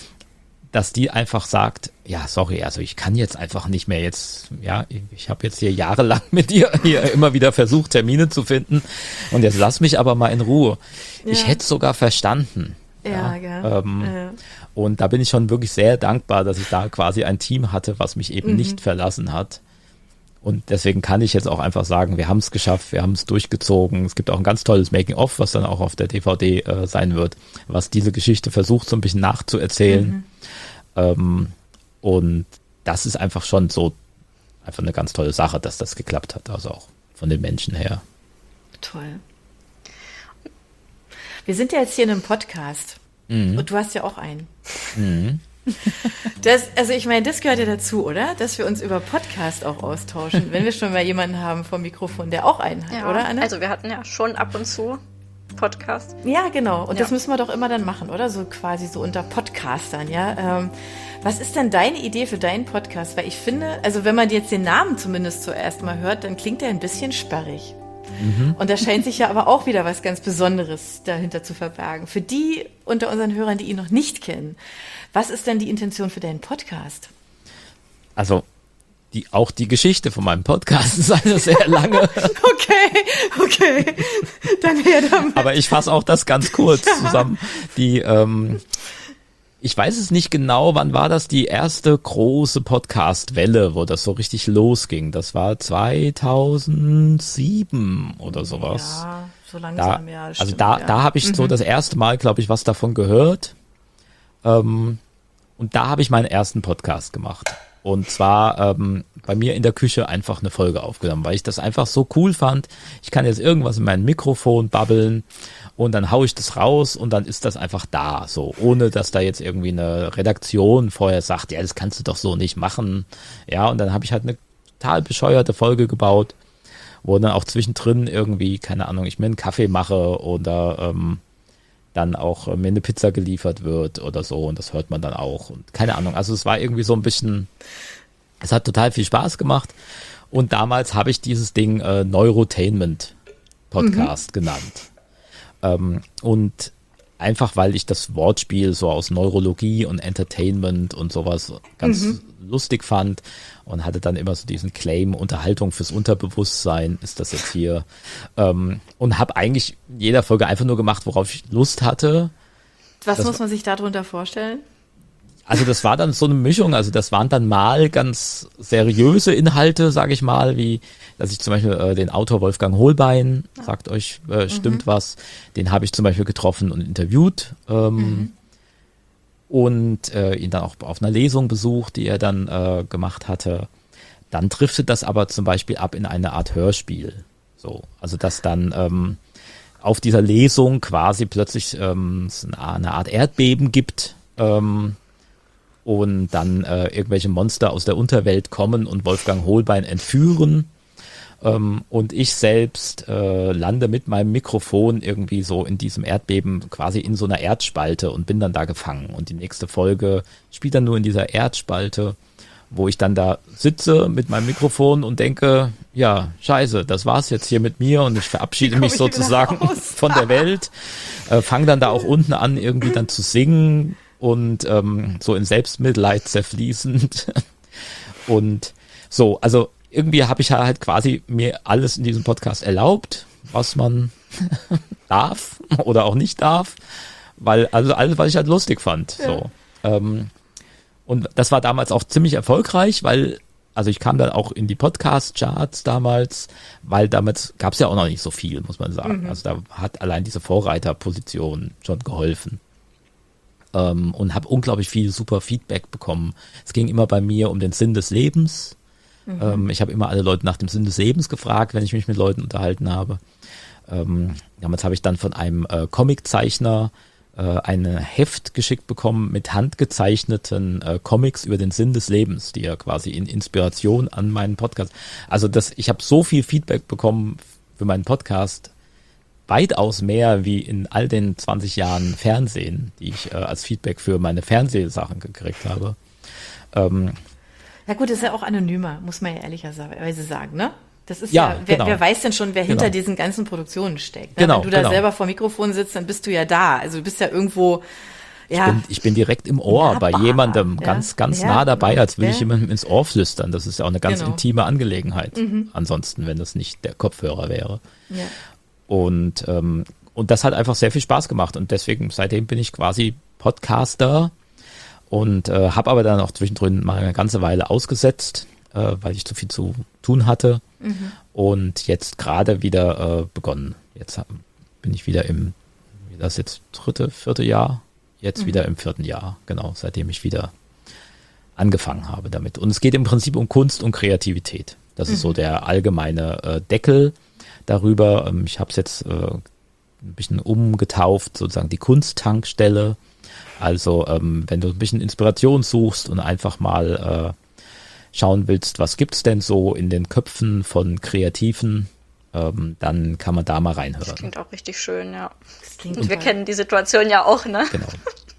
dass die einfach sagt, ja, sorry, also ich kann jetzt einfach nicht mehr jetzt, ja, ich habe jetzt hier jahrelang mit ihr hier immer wieder versucht, Termine zu finden und jetzt lass mich aber mal in Ruhe. Ja. Ich hätte es sogar verstanden. Ja, ja, ähm, ja. Und da bin ich schon wirklich sehr dankbar, dass ich da quasi ein Team hatte, was mich eben mhm. nicht verlassen hat. Und deswegen kann ich jetzt auch einfach sagen, wir haben es geschafft, wir haben es durchgezogen. Es gibt auch ein ganz tolles Making-of, was dann auch auf der D V D äh, sein wird, was diese Geschichte versucht, so ein bisschen nachzuerzählen. Mhm. Ähm, und das ist einfach schon so einfach eine ganz tolle Sache, dass das geklappt hat, also auch von den Menschen her. Toll. Wir sind ja jetzt hier in einem Podcast mhm. und du hast ja auch einen. Mhm. Das, also ich meine, das gehört ja dazu, oder? Dass wir uns über Podcast auch austauschen, wenn wir schon mal jemanden haben vom Mikrofon, der auch einen hat, ja, oder Anne? Also wir hatten ja schon ab und zu Podcast. Ja, genau. Und Ja. das müssen wir doch immer dann machen, oder? So quasi so unter Podcastern, ja. Ähm, was ist denn deine Idee für deinen Podcast? Weil ich finde, also wenn man jetzt den Namen zumindest zuerst mal hört, dann klingt der ein bisschen sperrig. Mhm. Und da scheint sich ja aber auch wieder was ganz Besonderes dahinter zu verbergen. Für die unter unseren Hörern, die ihn noch nicht kennen, was ist denn die Intention für deinen Podcast? Also die, auch die Geschichte von meinem Podcast ist eine sehr lange. Okay, okay, dann her damit. Aber ich fasse auch das ganz kurz ja. zusammen. Die, ähm, ich weiß es nicht genau, wann war das die erste große Podcast-Welle, wo das so richtig losging. Das war zweitausendsieben oder sowas. Ja, so langsam, da, ja. Also stimmt, da, ja. da habe ich mhm. so das erste Mal, glaube ich, was davon gehört. Ähm, und da habe ich meinen ersten Podcast gemacht. Und zwar ähm, bei mir in der Küche einfach eine Folge aufgenommen, weil ich das einfach so cool fand. Ich kann jetzt irgendwas in mein Mikrofon babbeln und dann haue ich das raus und dann ist das einfach da, so, ohne dass da jetzt irgendwie eine Redaktion vorher sagt, ja, das kannst du doch so nicht machen. Ja, und dann habe ich halt eine total bescheuerte Folge gebaut, wo dann auch zwischendrin irgendwie, keine Ahnung, ich mir einen Kaffee mache oder ähm, dann auch äh, mir eine Pizza geliefert wird oder so und das hört man dann auch und keine Ahnung, also es war irgendwie so ein bisschen, es hat total viel Spaß gemacht und damals habe ich dieses Ding äh, Neurotainment Podcast mhm. genannt ähm, und einfach, weil ich das Wortspiel so aus Neurologie und Entertainment und sowas ganz mhm. lustig fand und hatte dann immer so diesen Claim, Unterhaltung fürs Unterbewusstsein ist das jetzt hier. Ähm, und habe eigentlich in jeder Folge einfach nur gemacht, worauf ich Lust hatte. Was das, muss man sich darunter vorstellen? Also das war dann so eine Mischung, also das waren dann mal ganz seriöse Inhalte, sage ich mal, wie, dass ich zum Beispiel äh, den Autor Wolfgang Holbein, ah. sagt euch, äh, stimmt mhm. was, den habe ich zum Beispiel getroffen und interviewt ähm, mhm. und äh, ihn dann auch auf einer Lesung besucht, die er dann äh, gemacht hatte. Dann driftet das aber zum Beispiel ab in eine Art Hörspiel, so, also dass dann ähm, auf dieser Lesung quasi plötzlich ähm, es eine Art Erdbeben gibt, ähm, und dann äh, irgendwelche Monster aus der Unterwelt kommen und Wolfgang Holbein entführen ähm, und ich selbst äh, lande mit meinem Mikrofon irgendwie so in diesem Erdbeben quasi in so einer Erdspalte und bin dann da gefangen und die nächste Folge spielt dann nur in dieser Erdspalte, wo ich dann da sitze mit meinem Mikrofon und denke, ja, scheiße, das war's jetzt hier mit mir und ich verabschiede mich sozusagen von der Welt, äh, fange dann da auch unten an irgendwie dann zu singen und ähm, so in Selbstmitleid zerfließend und so, also irgendwie habe ich halt quasi mir alles in diesem Podcast erlaubt, was man darf oder auch nicht darf, weil also alles, was ich halt lustig fand, ja. so. Ähm, und das war damals auch ziemlich erfolgreich, weil, also ich kam dann auch in die Podcast-Charts damals, weil damals gab es ja auch noch nicht so viel, muss man sagen. Mhm. Also da hat allein diese Vorreiterposition schon geholfen. Ähm, und habe unglaublich viel super Feedback bekommen. Es ging immer bei mir um den Sinn des Lebens. Mhm. Ähm, ich habe immer alle Leute nach dem Sinn des Lebens gefragt, wenn ich mich mit Leuten unterhalten habe. Ähm, damals habe ich dann von einem äh, Comiczeichner äh, ein Heft geschickt bekommen mit handgezeichneten äh, Comics über den Sinn des Lebens, die ja quasi in Inspiration an meinen Podcast. Also das, ich habe so viel Feedback bekommen für meinen Podcast, weitaus mehr wie in all den zwanzig Jahren Fernsehen, die ich äh, als Feedback für meine Fernsehsachen gekriegt habe. Ähm, ja gut, das ist ja auch anonymer, muss man ja ehrlicherweise sagen, ne? Das ist ja, ja, wer, genau. wer weiß denn schon, wer hinter genau. diesen ganzen Produktionen steckt? Ne? Genau, Wenn du da genau. selber vor Mikrofon sitzt, dann bist du ja da. Also du bist ja irgendwo, ja. Ich bin, ich bin direkt im Ohr nahbar, bei jemandem, ja. ganz, ganz ja, nah dabei, genau. als will ja. ich jemandem ins Ohr flüstern. Das ist ja auch eine ganz genau. intime Angelegenheit. Mhm. Ansonsten, wenn das nicht der Kopfhörer wäre. Ja. Und, ähm, und das hat einfach sehr viel Spaß gemacht. Und deswegen, seitdem bin ich quasi Podcaster und äh, habe aber dann auch zwischendrin mal eine ganze Weile ausgesetzt, äh, weil ich zu viel zu tun hatte. Mhm. Und jetzt gerade wieder äh, begonnen. Jetzt hab, bin ich wieder im, wie das jetzt, dritte, vierte Jahr? Jetzt mhm. wieder im vierten Jahr, genau, seitdem ich wieder angefangen habe damit. Und es geht im Prinzip um Kunst und Kreativität. Das mhm. ist so der allgemeine äh, Deckel darüber. Ähm, ich habe es jetzt äh, ein bisschen umgetauft, sozusagen die Kunsttankstelle. Also ähm, wenn du ein bisschen Inspiration suchst und einfach mal äh, schauen willst, was gibt's denn so in den Köpfen von Kreativen, ähm, dann kann man da mal reinhören. Das klingt auch richtig schön, ja. Das klingt Und wir toll. kennen die Situation ja auch, ne? Genau.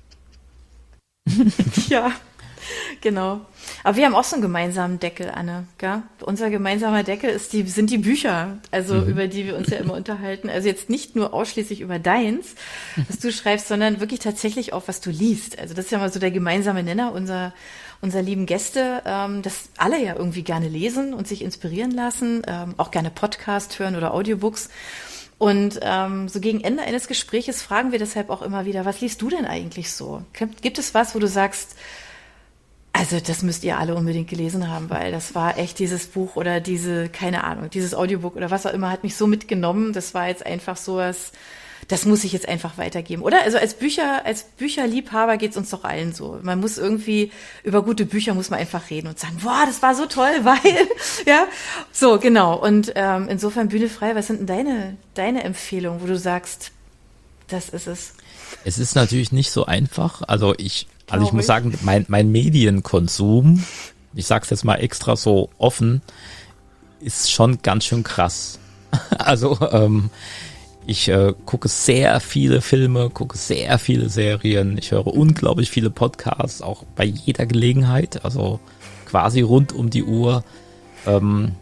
Ja, genau. Aber wir haben auch so einen gemeinsamen Deckel, Anne. Gell? Unser gemeinsamer Deckel ist die, sind die Bücher, also Mhm. über die wir uns ja immer unterhalten. Also jetzt nicht nur ausschließlich über deins, was du schreibst, sondern wirklich tatsächlich auch, was du liest. Also das ist ja mal so der gemeinsame Nenner unserer, unserer lieben Gäste, ähm, dass alle ja irgendwie gerne lesen und sich inspirieren lassen, ähm, auch gerne Podcast hören oder Audiobooks. Und ähm, so gegen Ende eines Gespräches fragen wir deshalb auch immer wieder, was liest du denn eigentlich so? Gibt, gibt es was, wo du sagst, also das müsst ihr alle unbedingt gelesen haben, weil das war echt dieses Buch oder diese, keine Ahnung, dieses Audiobook oder was auch immer hat mich so mitgenommen. Das war jetzt einfach so was, das muss ich jetzt einfach weitergeben, oder? Also als Bücher, als Bücherliebhaber geht's uns doch allen so. Man muss irgendwie, über gute Bücher muss man einfach reden und sagen, boah, das war so toll, weil, ja, so, genau. Und ähm, insofern Bühne frei, was sind denn deine, deine Empfehlungen, wo du sagst, das ist es? Es ist natürlich nicht so einfach. Also ich, also ich Glaube muss ich. sagen, mein, mein Medienkonsum, ich sag's jetzt mal extra so offen, ist schon ganz schön krass. Also ähm, ich äh, gucke sehr viele Filme, gucke sehr viele Serien, ich höre unglaublich viele Podcasts, auch bei jeder Gelegenheit, also quasi rund um die Uhr. Ähm,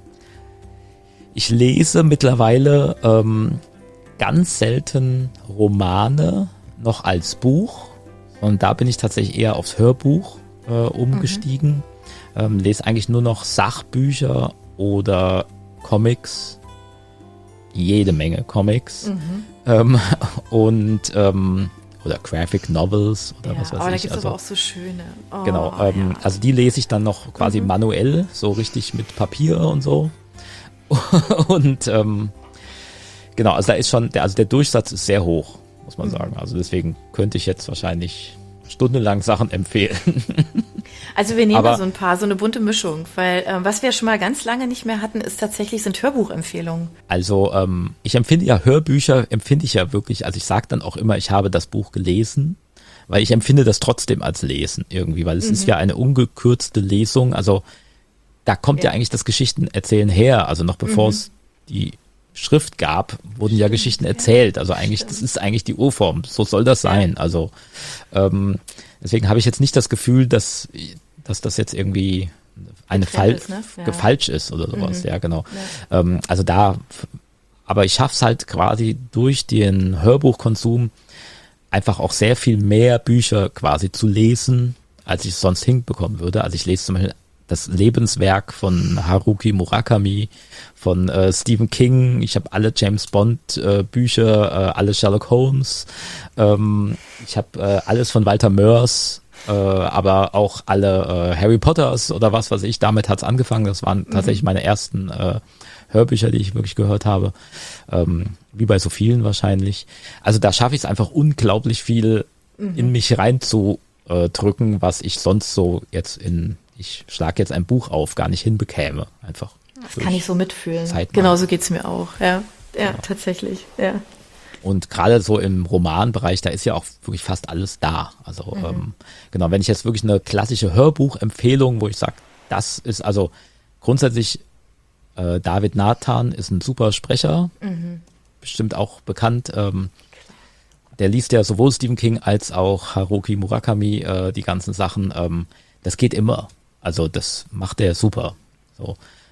ich lese mittlerweile ähm, ganz selten Romane noch als Buch und da bin ich tatsächlich eher aufs Hörbuch äh, umgestiegen. Mhm. Ähm, lese eigentlich nur noch Sachbücher oder Comics. Jede Menge Comics Mhm. ähm, und ähm, oder Graphic Novels oder Ja, was weiß aber da ich. gibt's Also, aber auch so schöne. Oh, genau, ähm, ja. also die lese ich dann noch quasi Mhm. manuell, so richtig mit Papier und so. Und ähm, genau, also da ist schon, der, also der Durchsatz ist sehr hoch, muss man Mhm. sagen. Also deswegen könnte ich jetzt wahrscheinlich stundenlang Sachen empfehlen. Also wir nehmen Aber- mal so ein paar, so eine bunte Mischung, weil ähm, was wir schon mal ganz lange nicht mehr hatten, ist tatsächlich sind Hörbuchempfehlungen. Also ähm, ich empfinde ja Hörbücher, empfinde ich ja wirklich, also ich sage dann auch immer, ich habe das Buch gelesen, weil ich empfinde das trotzdem als Lesen irgendwie, weil es Mhm. ist ja eine ungekürzte Lesung, also da kommt ja, Ja. eigentlich das Geschichtenerzählen her, also noch bevor Mhm. es die Schrift gab, wurden ja Geschichten erzählt, also eigentlich, das ist eigentlich die Urform, so soll das sein, also ähm, deswegen habe ich jetzt nicht das Gefühl, dass, dass das jetzt irgendwie eine Getrennt Fall, ist, ne? Ja. ge- falsch ist oder sowas, Mhm. ja genau. Ähm, also da, aber ich schaff's halt quasi durch den Hörbuchkonsum einfach auch sehr viel mehr Bücher quasi zu lesen, als ich es sonst hinbekommen würde. Also ich lese zum Beispiel das Lebenswerk von Haruki Murakami, von äh, Stephen King. Ich habe alle James Bond äh, Bücher, äh, alle Sherlock Holmes. Ähm, ich habe äh, alles von Walter Mörs, äh, aber auch alle äh, Harry Potters oder was weiß ich. Damit hat's angefangen. Das waren tatsächlich meine ersten äh, Hörbücher, die ich wirklich gehört habe. Ähm, wie bei so vielen wahrscheinlich. Also da schaffe ich es einfach unglaublich viel in mich reinzudrücken, was ich sonst so jetzt in, ich schlage jetzt ein Buch auf, gar nicht hinbekäme. Einfach. Das kann ich so mitfühlen. Zeitmangel. Genauso geht's mir auch. Ja, ja, tatsächlich. Ja. Und gerade so im Romanbereich, da ist ja auch wirklich fast alles da. Also ähm, genau, wenn ich jetzt wirklich eine klassische Hörbuchempfehlung, wo ich sage, das ist also grundsätzlich äh, David Nathan ist ein super Sprecher, bestimmt auch bekannt. Ähm, der liest ja sowohl Stephen King als auch Haruki Murakami, äh, die ganzen Sachen. Ähm, das geht immer. Also das macht er super. So.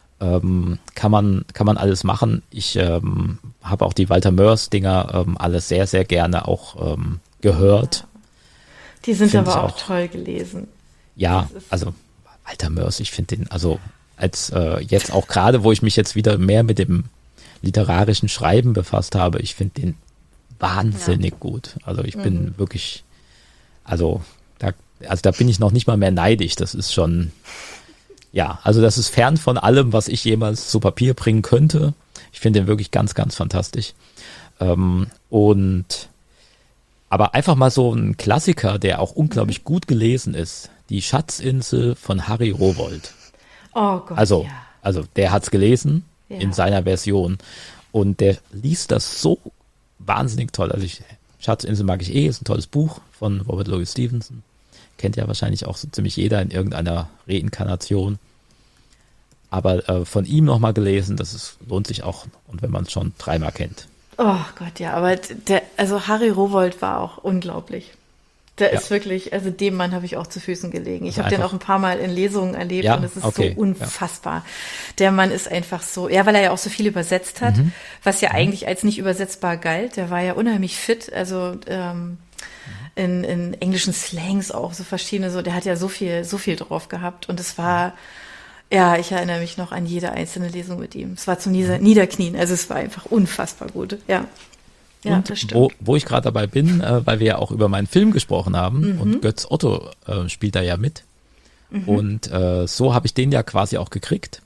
Ähm, kann man kann man alles machen. Ich ähm, habe auch die Walter Mörs Dinger ähm, alles sehr, sehr gerne auch ähm, gehört. Die sind Find aber ich auch, auch. toll gelesen. Ja, Das ist- also Walter Mörs, ich finde den, also als äh, jetzt auch gerade, wo ich mich jetzt wieder mehr mit dem literarischen Schreiben befasst habe, ich finde den wahnsinnig gut. Also ich bin wirklich, also da, also da bin ich noch nicht mal mehr neidisch. Das ist schon, ja, also das ist fern von allem, was ich jemals zu Papier bringen könnte. Ich finde den wirklich ganz, ganz fantastisch. Ähm, und aber einfach mal so ein Klassiker, der auch unglaublich gut gelesen ist. Die Schatzinsel von Harry Rowohlt. Oh Gott, Also, ja. also der hat's gelesen Ja. in seiner Version und der liest das so wahnsinnig toll. Also ich, Schatzinsel mag ich eh, ist ein tolles Buch von Robert Louis Stevenson. Kennt ja wahrscheinlich auch so ziemlich jeder in irgendeiner Reinkarnation. aber äh, von ihm nochmal gelesen, das ist, lohnt sich auch, und wenn man es schon dreimal kennt. Oh Gott, ja, aber der, also Harry Rowohlt war auch unglaublich. Der ja. ist wirklich, also dem Mann habe ich auch zu Füßen gelegen. Ich habe den auch ein paar Mal in Lesungen erlebt ja, und es ist okay, so unfassbar. Ja. Der Mann ist einfach so, ja, weil er ja auch so viel übersetzt hat, mhm. was ja mhm. eigentlich als nicht übersetzbar galt. Der war ja unheimlich fit, also ähm, in, in englischen Slangs auch so verschiedene, so, der hat ja so viel, so viel drauf gehabt und es war, ja, ich erinnere mich noch an jede einzelne Lesung mit ihm. Es war zum Nieder- Niederknien, also es war einfach unfassbar gut, ja. Ja, und wo, wo ich gerade dabei bin, äh, weil wir ja auch über meinen Film gesprochen haben mhm. und Götz Otto äh, spielt da ja mit mhm. und äh, so habe ich den ja quasi auch gekriegt.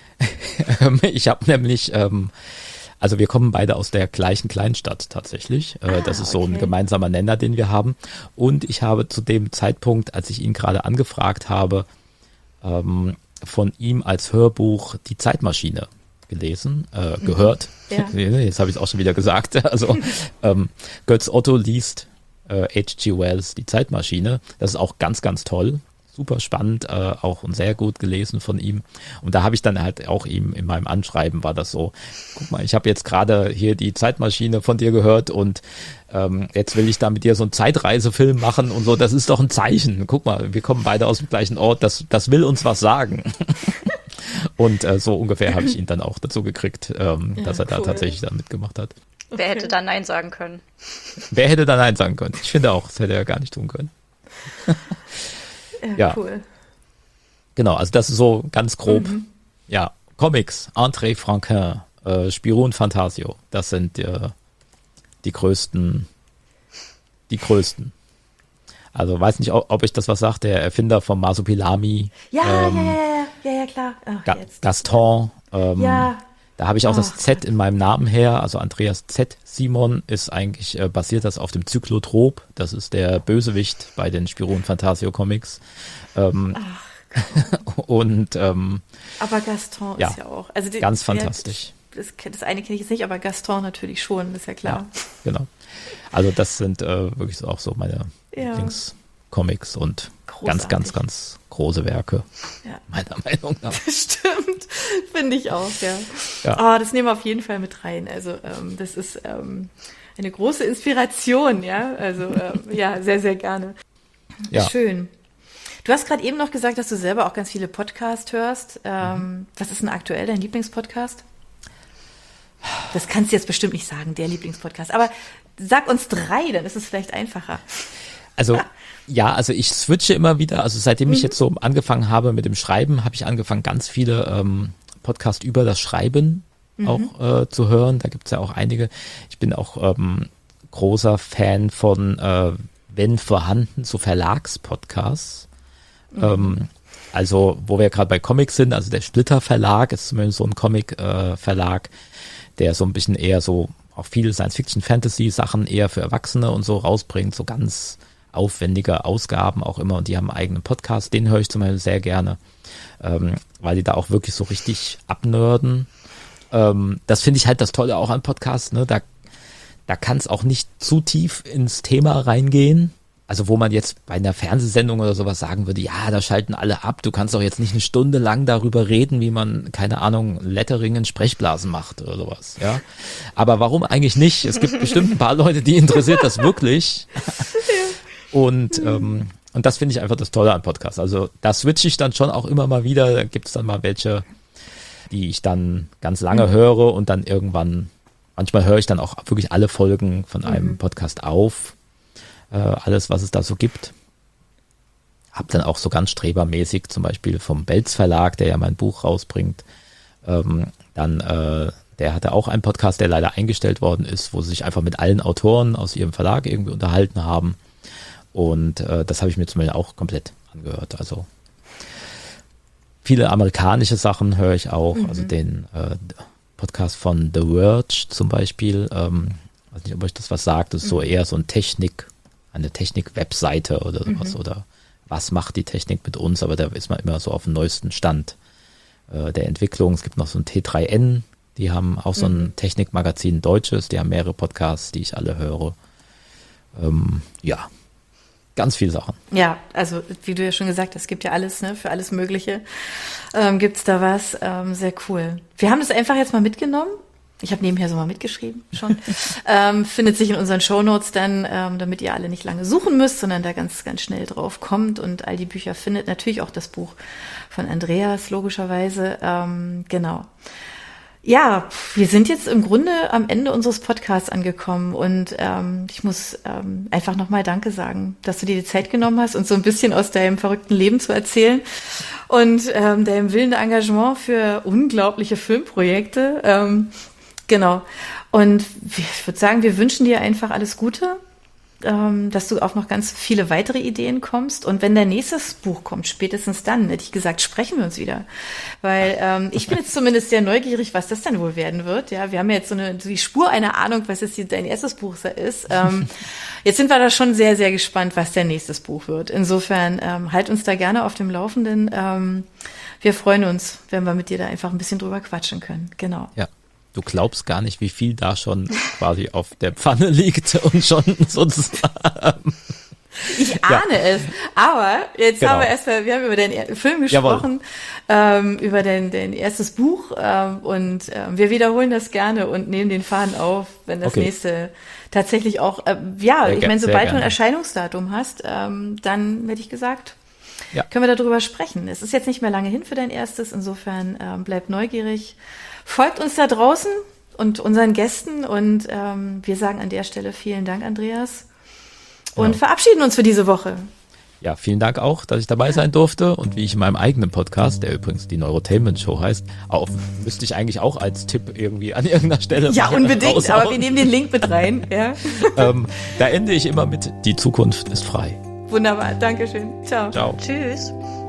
Ich habe nämlich, ähm, also wir kommen beide aus der gleichen Kleinstadt tatsächlich, äh, ah, das ist so okay. ein gemeinsamer Nenner, den wir haben, und ich habe zu dem Zeitpunkt, als ich ihn gerade angefragt habe, ähm, von ihm als Hörbuch Die Zeitmaschine gelesen, äh, gehört. Ja. Jetzt habe ich es auch schon wieder gesagt. Also ähm, Götz Otto liest äh, H G Wells Die Zeitmaschine. Das ist auch ganz, ganz toll. Super spannend, äh, auch und sehr gut gelesen von ihm. Und da habe ich dann halt auch ihm in meinem Anschreiben war das so, guck mal, ich habe jetzt gerade hier die Zeitmaschine von dir gehört und ähm, jetzt will ich da mit dir so einen Zeitreisefilm machen und so. Das ist doch ein Zeichen. Guck mal, wir kommen beide aus dem gleichen Ort. Das, das will uns was sagen. Und äh, so ungefähr habe ich ihn dann auch dazu gekriegt, ähm, ja, dass er cool. da tatsächlich dann mitgemacht hat. Wer hätte da Nein sagen können? Wer hätte da Nein sagen können? Ich finde auch, das hätte er gar nicht tun können. Ja, ja, cool. Genau, also das ist so ganz grob. Mhm. Ja, Comics, André Franquin, äh, Spirou und Fantasio, das sind äh, die größten, die größten. Also weiß nicht, ob, ob ich das was sagt, der Erfinder von Masopilami. Ja, ähm, ja, ja, ja, ja, ja, klar. Ach, Ga- Gaston. Ähm, ja. Da habe ich auch Oh, das Z in meinem Namen her, also Andreas Z. Simon ist eigentlich, äh, basiert das auf dem Zyklotrop, das ist der Bösewicht bei den Spirou und Fantasio Comics. Ähm, Ach, cool. und ähm, aber Gaston ja, ist ja auch, also die, ganz fantastisch. Das, das eine kenne ich jetzt nicht, aber Gaston natürlich schon, ist ja klar. Ja, genau. Also das sind äh, wirklich so auch so meine Ja. Lieblingscomics und Großartig. ganz, ganz, ganz große Werke, Ja. meiner Meinung nach. Stimmt, finde ich auch, ja. Ja. Oh, das nehmen wir auf jeden Fall mit rein. Also ähm, das ist ähm, eine große Inspiration, ja. Also ähm, ja, sehr, sehr gerne. Ja. Schön. Du hast gerade eben noch gesagt, dass du selber auch ganz viele Podcasts hörst. Ähm, Mhm. Was ist denn aktuell dein Lieblingspodcast? Das kannst du jetzt bestimmt nicht sagen, der Lieblingspodcast. Aber sag uns drei, dann ist es vielleicht einfacher. Also ja, also ich switche immer wieder, also seitdem ich Mhm. jetzt so angefangen habe mit dem Schreiben, habe ich angefangen, ganz viele ähm, Podcasts über das Schreiben Mhm. auch äh, zu hören. Da gibt's ja auch einige. Ich bin auch ähm, großer Fan von, äh, wenn vorhanden, so Verlagspodcasts. Mhm. Ähm, also wo wir gerade bei Comics sind, also der Splitter Verlag ist zumindest so ein Comic-Verlag, der so ein bisschen eher so auch viele Science-Fiction-Fantasy-Sachen eher für Erwachsene und so rausbringt, so ganz aufwendige Ausgaben auch immer, und die haben einen eigenen Podcast, den höre ich zum Beispiel sehr gerne, ähm, weil die da auch wirklich so richtig abnörden. Ähm, das finde ich halt das Tolle auch an Podcasts, ne? Da, da kann es auch nicht zu tief ins Thema reingehen. Also wo man jetzt bei einer Fernsehsendung oder sowas sagen würde, ja, da schalten alle ab, du kannst doch jetzt nicht eine Stunde lang darüber reden, wie man, keine Ahnung, Lettering in Sprechblasen macht oder sowas, ja. Aber warum eigentlich nicht? Es gibt bestimmt ein paar Leute, die interessiert das wirklich. Und, ähm, und das finde ich einfach das Tolle an Podcasts. Also da switche ich dann schon auch immer mal wieder, da gibt es dann mal welche, die ich dann ganz lange höre und dann irgendwann, manchmal höre ich dann auch wirklich alle Folgen von einem Mhm. Podcast auf. Alles, was es da so gibt. Hab dann auch so ganz strebermäßig, zum Beispiel vom Belz Verlag, der ja mein Buch rausbringt, ähm, dann, äh, der hatte auch einen Podcast, der leider eingestellt worden ist, wo sie sich einfach mit allen Autoren aus ihrem Verlag irgendwie unterhalten haben. Und äh, das habe ich mir zum Beispiel auch komplett angehört. Also viele amerikanische Sachen höre ich auch, Mhm. also den äh, Podcast von The Verge zum Beispiel, ähm, weiß nicht, ob euch das was sagt, das ist so eher so ein Technik- eine Technik-Webseite oder sowas, Mhm. oder was macht die Technik mit uns, aber da ist man immer so auf dem neuesten Stand äh, der Entwicklung. Es gibt noch so ein T drei N, die haben auch so ein Mhm. Technikmagazin, deutsches, die haben mehrere Podcasts, die ich alle höre. Ähm, ja, ganz viele Sachen. Ja, also wie du ja schon gesagt hast, es gibt ja alles, ne, für alles Mögliche ähm, gibt's da was. Ähm, sehr cool. Wir haben das einfach jetzt mal mitgenommen. Ich habe nebenher so mal mitgeschrieben schon. ähm, findet sich in unseren Shownotes dann, ähm, damit ihr alle nicht lange suchen müsst, sondern da ganz, ganz schnell drauf kommt und all die Bücher findet. Natürlich auch das Buch von Andreas, logischerweise. Ähm, genau. Ja, wir sind jetzt im Grunde am Ende unseres Podcasts angekommen und ähm, ich muss ähm, einfach nochmal Danke sagen, dass du dir die Zeit genommen hast, uns so ein bisschen aus deinem verrückten Leben zu erzählen und ähm, deinem willenden Engagement für unglaubliche Filmprojekte. Ähm, genau. Und ich würde sagen, wir wünschen dir einfach alles Gute, ähm, dass du auf noch ganz viele weitere Ideen kommst. Und wenn dein nächstes Buch kommt, spätestens dann, hätte ich gesagt, sprechen wir uns wieder. Weil ähm, ich bin jetzt zumindest sehr neugierig, was das dann wohl werden wird. Ja, wir haben ja jetzt so eine so die Spur einer Ahnung, was jetzt dein erstes Buch ist. Ähm, jetzt sind wir da schon sehr, sehr gespannt, was dein nächstes Buch wird. Insofern ähm, halt uns da gerne auf dem Laufenden. Ähm, wir freuen uns, wenn wir mit dir da einfach ein bisschen drüber quatschen können. Genau. Ja. Du glaubst gar nicht, wie viel da schon quasi auf der Pfanne liegt und schon sozusagen. Ich ahne ja. es. Aber jetzt genau. haben wir erstmal, wir haben über den Film gesprochen, ähm, über dein, dein erstes Buch ähm, und ähm, wir wiederholen das gerne und nehmen den Faden auf, wenn das okay. nächste tatsächlich auch, äh, ja, sehr ich meine, sobald du ein Erscheinungsdatum hast, ähm, dann hätte ich gesagt, ja. können wir darüber sprechen. Es ist jetzt nicht mehr lange hin für dein erstes, insofern ähm, bleibt neugierig. Folgt uns da draußen und unseren Gästen und ähm, wir sagen an der Stelle vielen Dank, Andreas, und ja. verabschieden uns für diese Woche. Ja, vielen Dank auch, dass ich dabei sein durfte und wie ich in meinem eigenen Podcast, der übrigens die Neurotainment Show heißt, auch, müsste ich eigentlich auch als Tipp irgendwie an irgendeiner Stelle Ja, unbedingt, raushauen. Aber wir nehmen den Link mit rein. Ja. ähm, da ende ich immer mit, die Zukunft ist frei. Wunderbar, Dankeschön. Ciao. Ciao. Tschüss.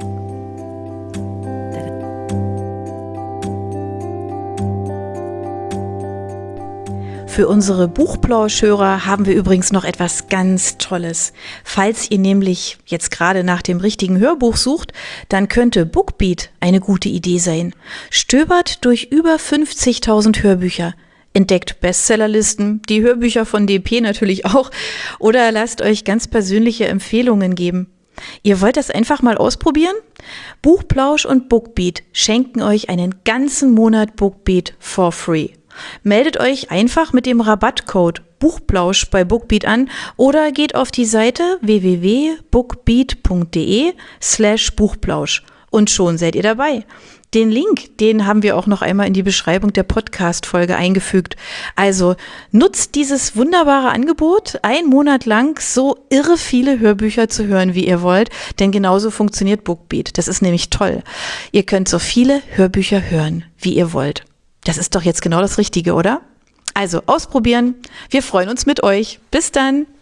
Für unsere Buchplauschhörer haben wir übrigens noch etwas ganz Tolles. Falls ihr nämlich jetzt gerade nach dem richtigen Hörbuch sucht, dann könnte Bookbeat eine gute Idee sein. Stöbert durch über fünfzigtausend Hörbücher, entdeckt Bestsellerlisten, die Hörbücher von D P natürlich auch, oder lasst euch ganz persönliche Empfehlungen geben. Ihr wollt das einfach mal ausprobieren? Buchplausch und Bookbeat schenken euch einen ganzen Monat Bookbeat for free. Meldet euch einfach mit dem Rabattcode Buchplausch bei Bookbeat an oder geht auf die Seite w w w punkt bookbeat punkt d e slash Buchplausch und schon seid ihr dabei. Den Link, den haben wir auch noch einmal in die Beschreibung der Podcast-Folge eingefügt. Also nutzt dieses wunderbare Angebot, einen Monat lang so irre viele Hörbücher zu hören, wie ihr wollt, denn genauso funktioniert Bookbeat. Das ist nämlich toll. Ihr könnt so viele Hörbücher hören, wie ihr wollt. Das ist doch jetzt genau das Richtige, oder? Also ausprobieren. Wir freuen uns mit euch. Bis dann.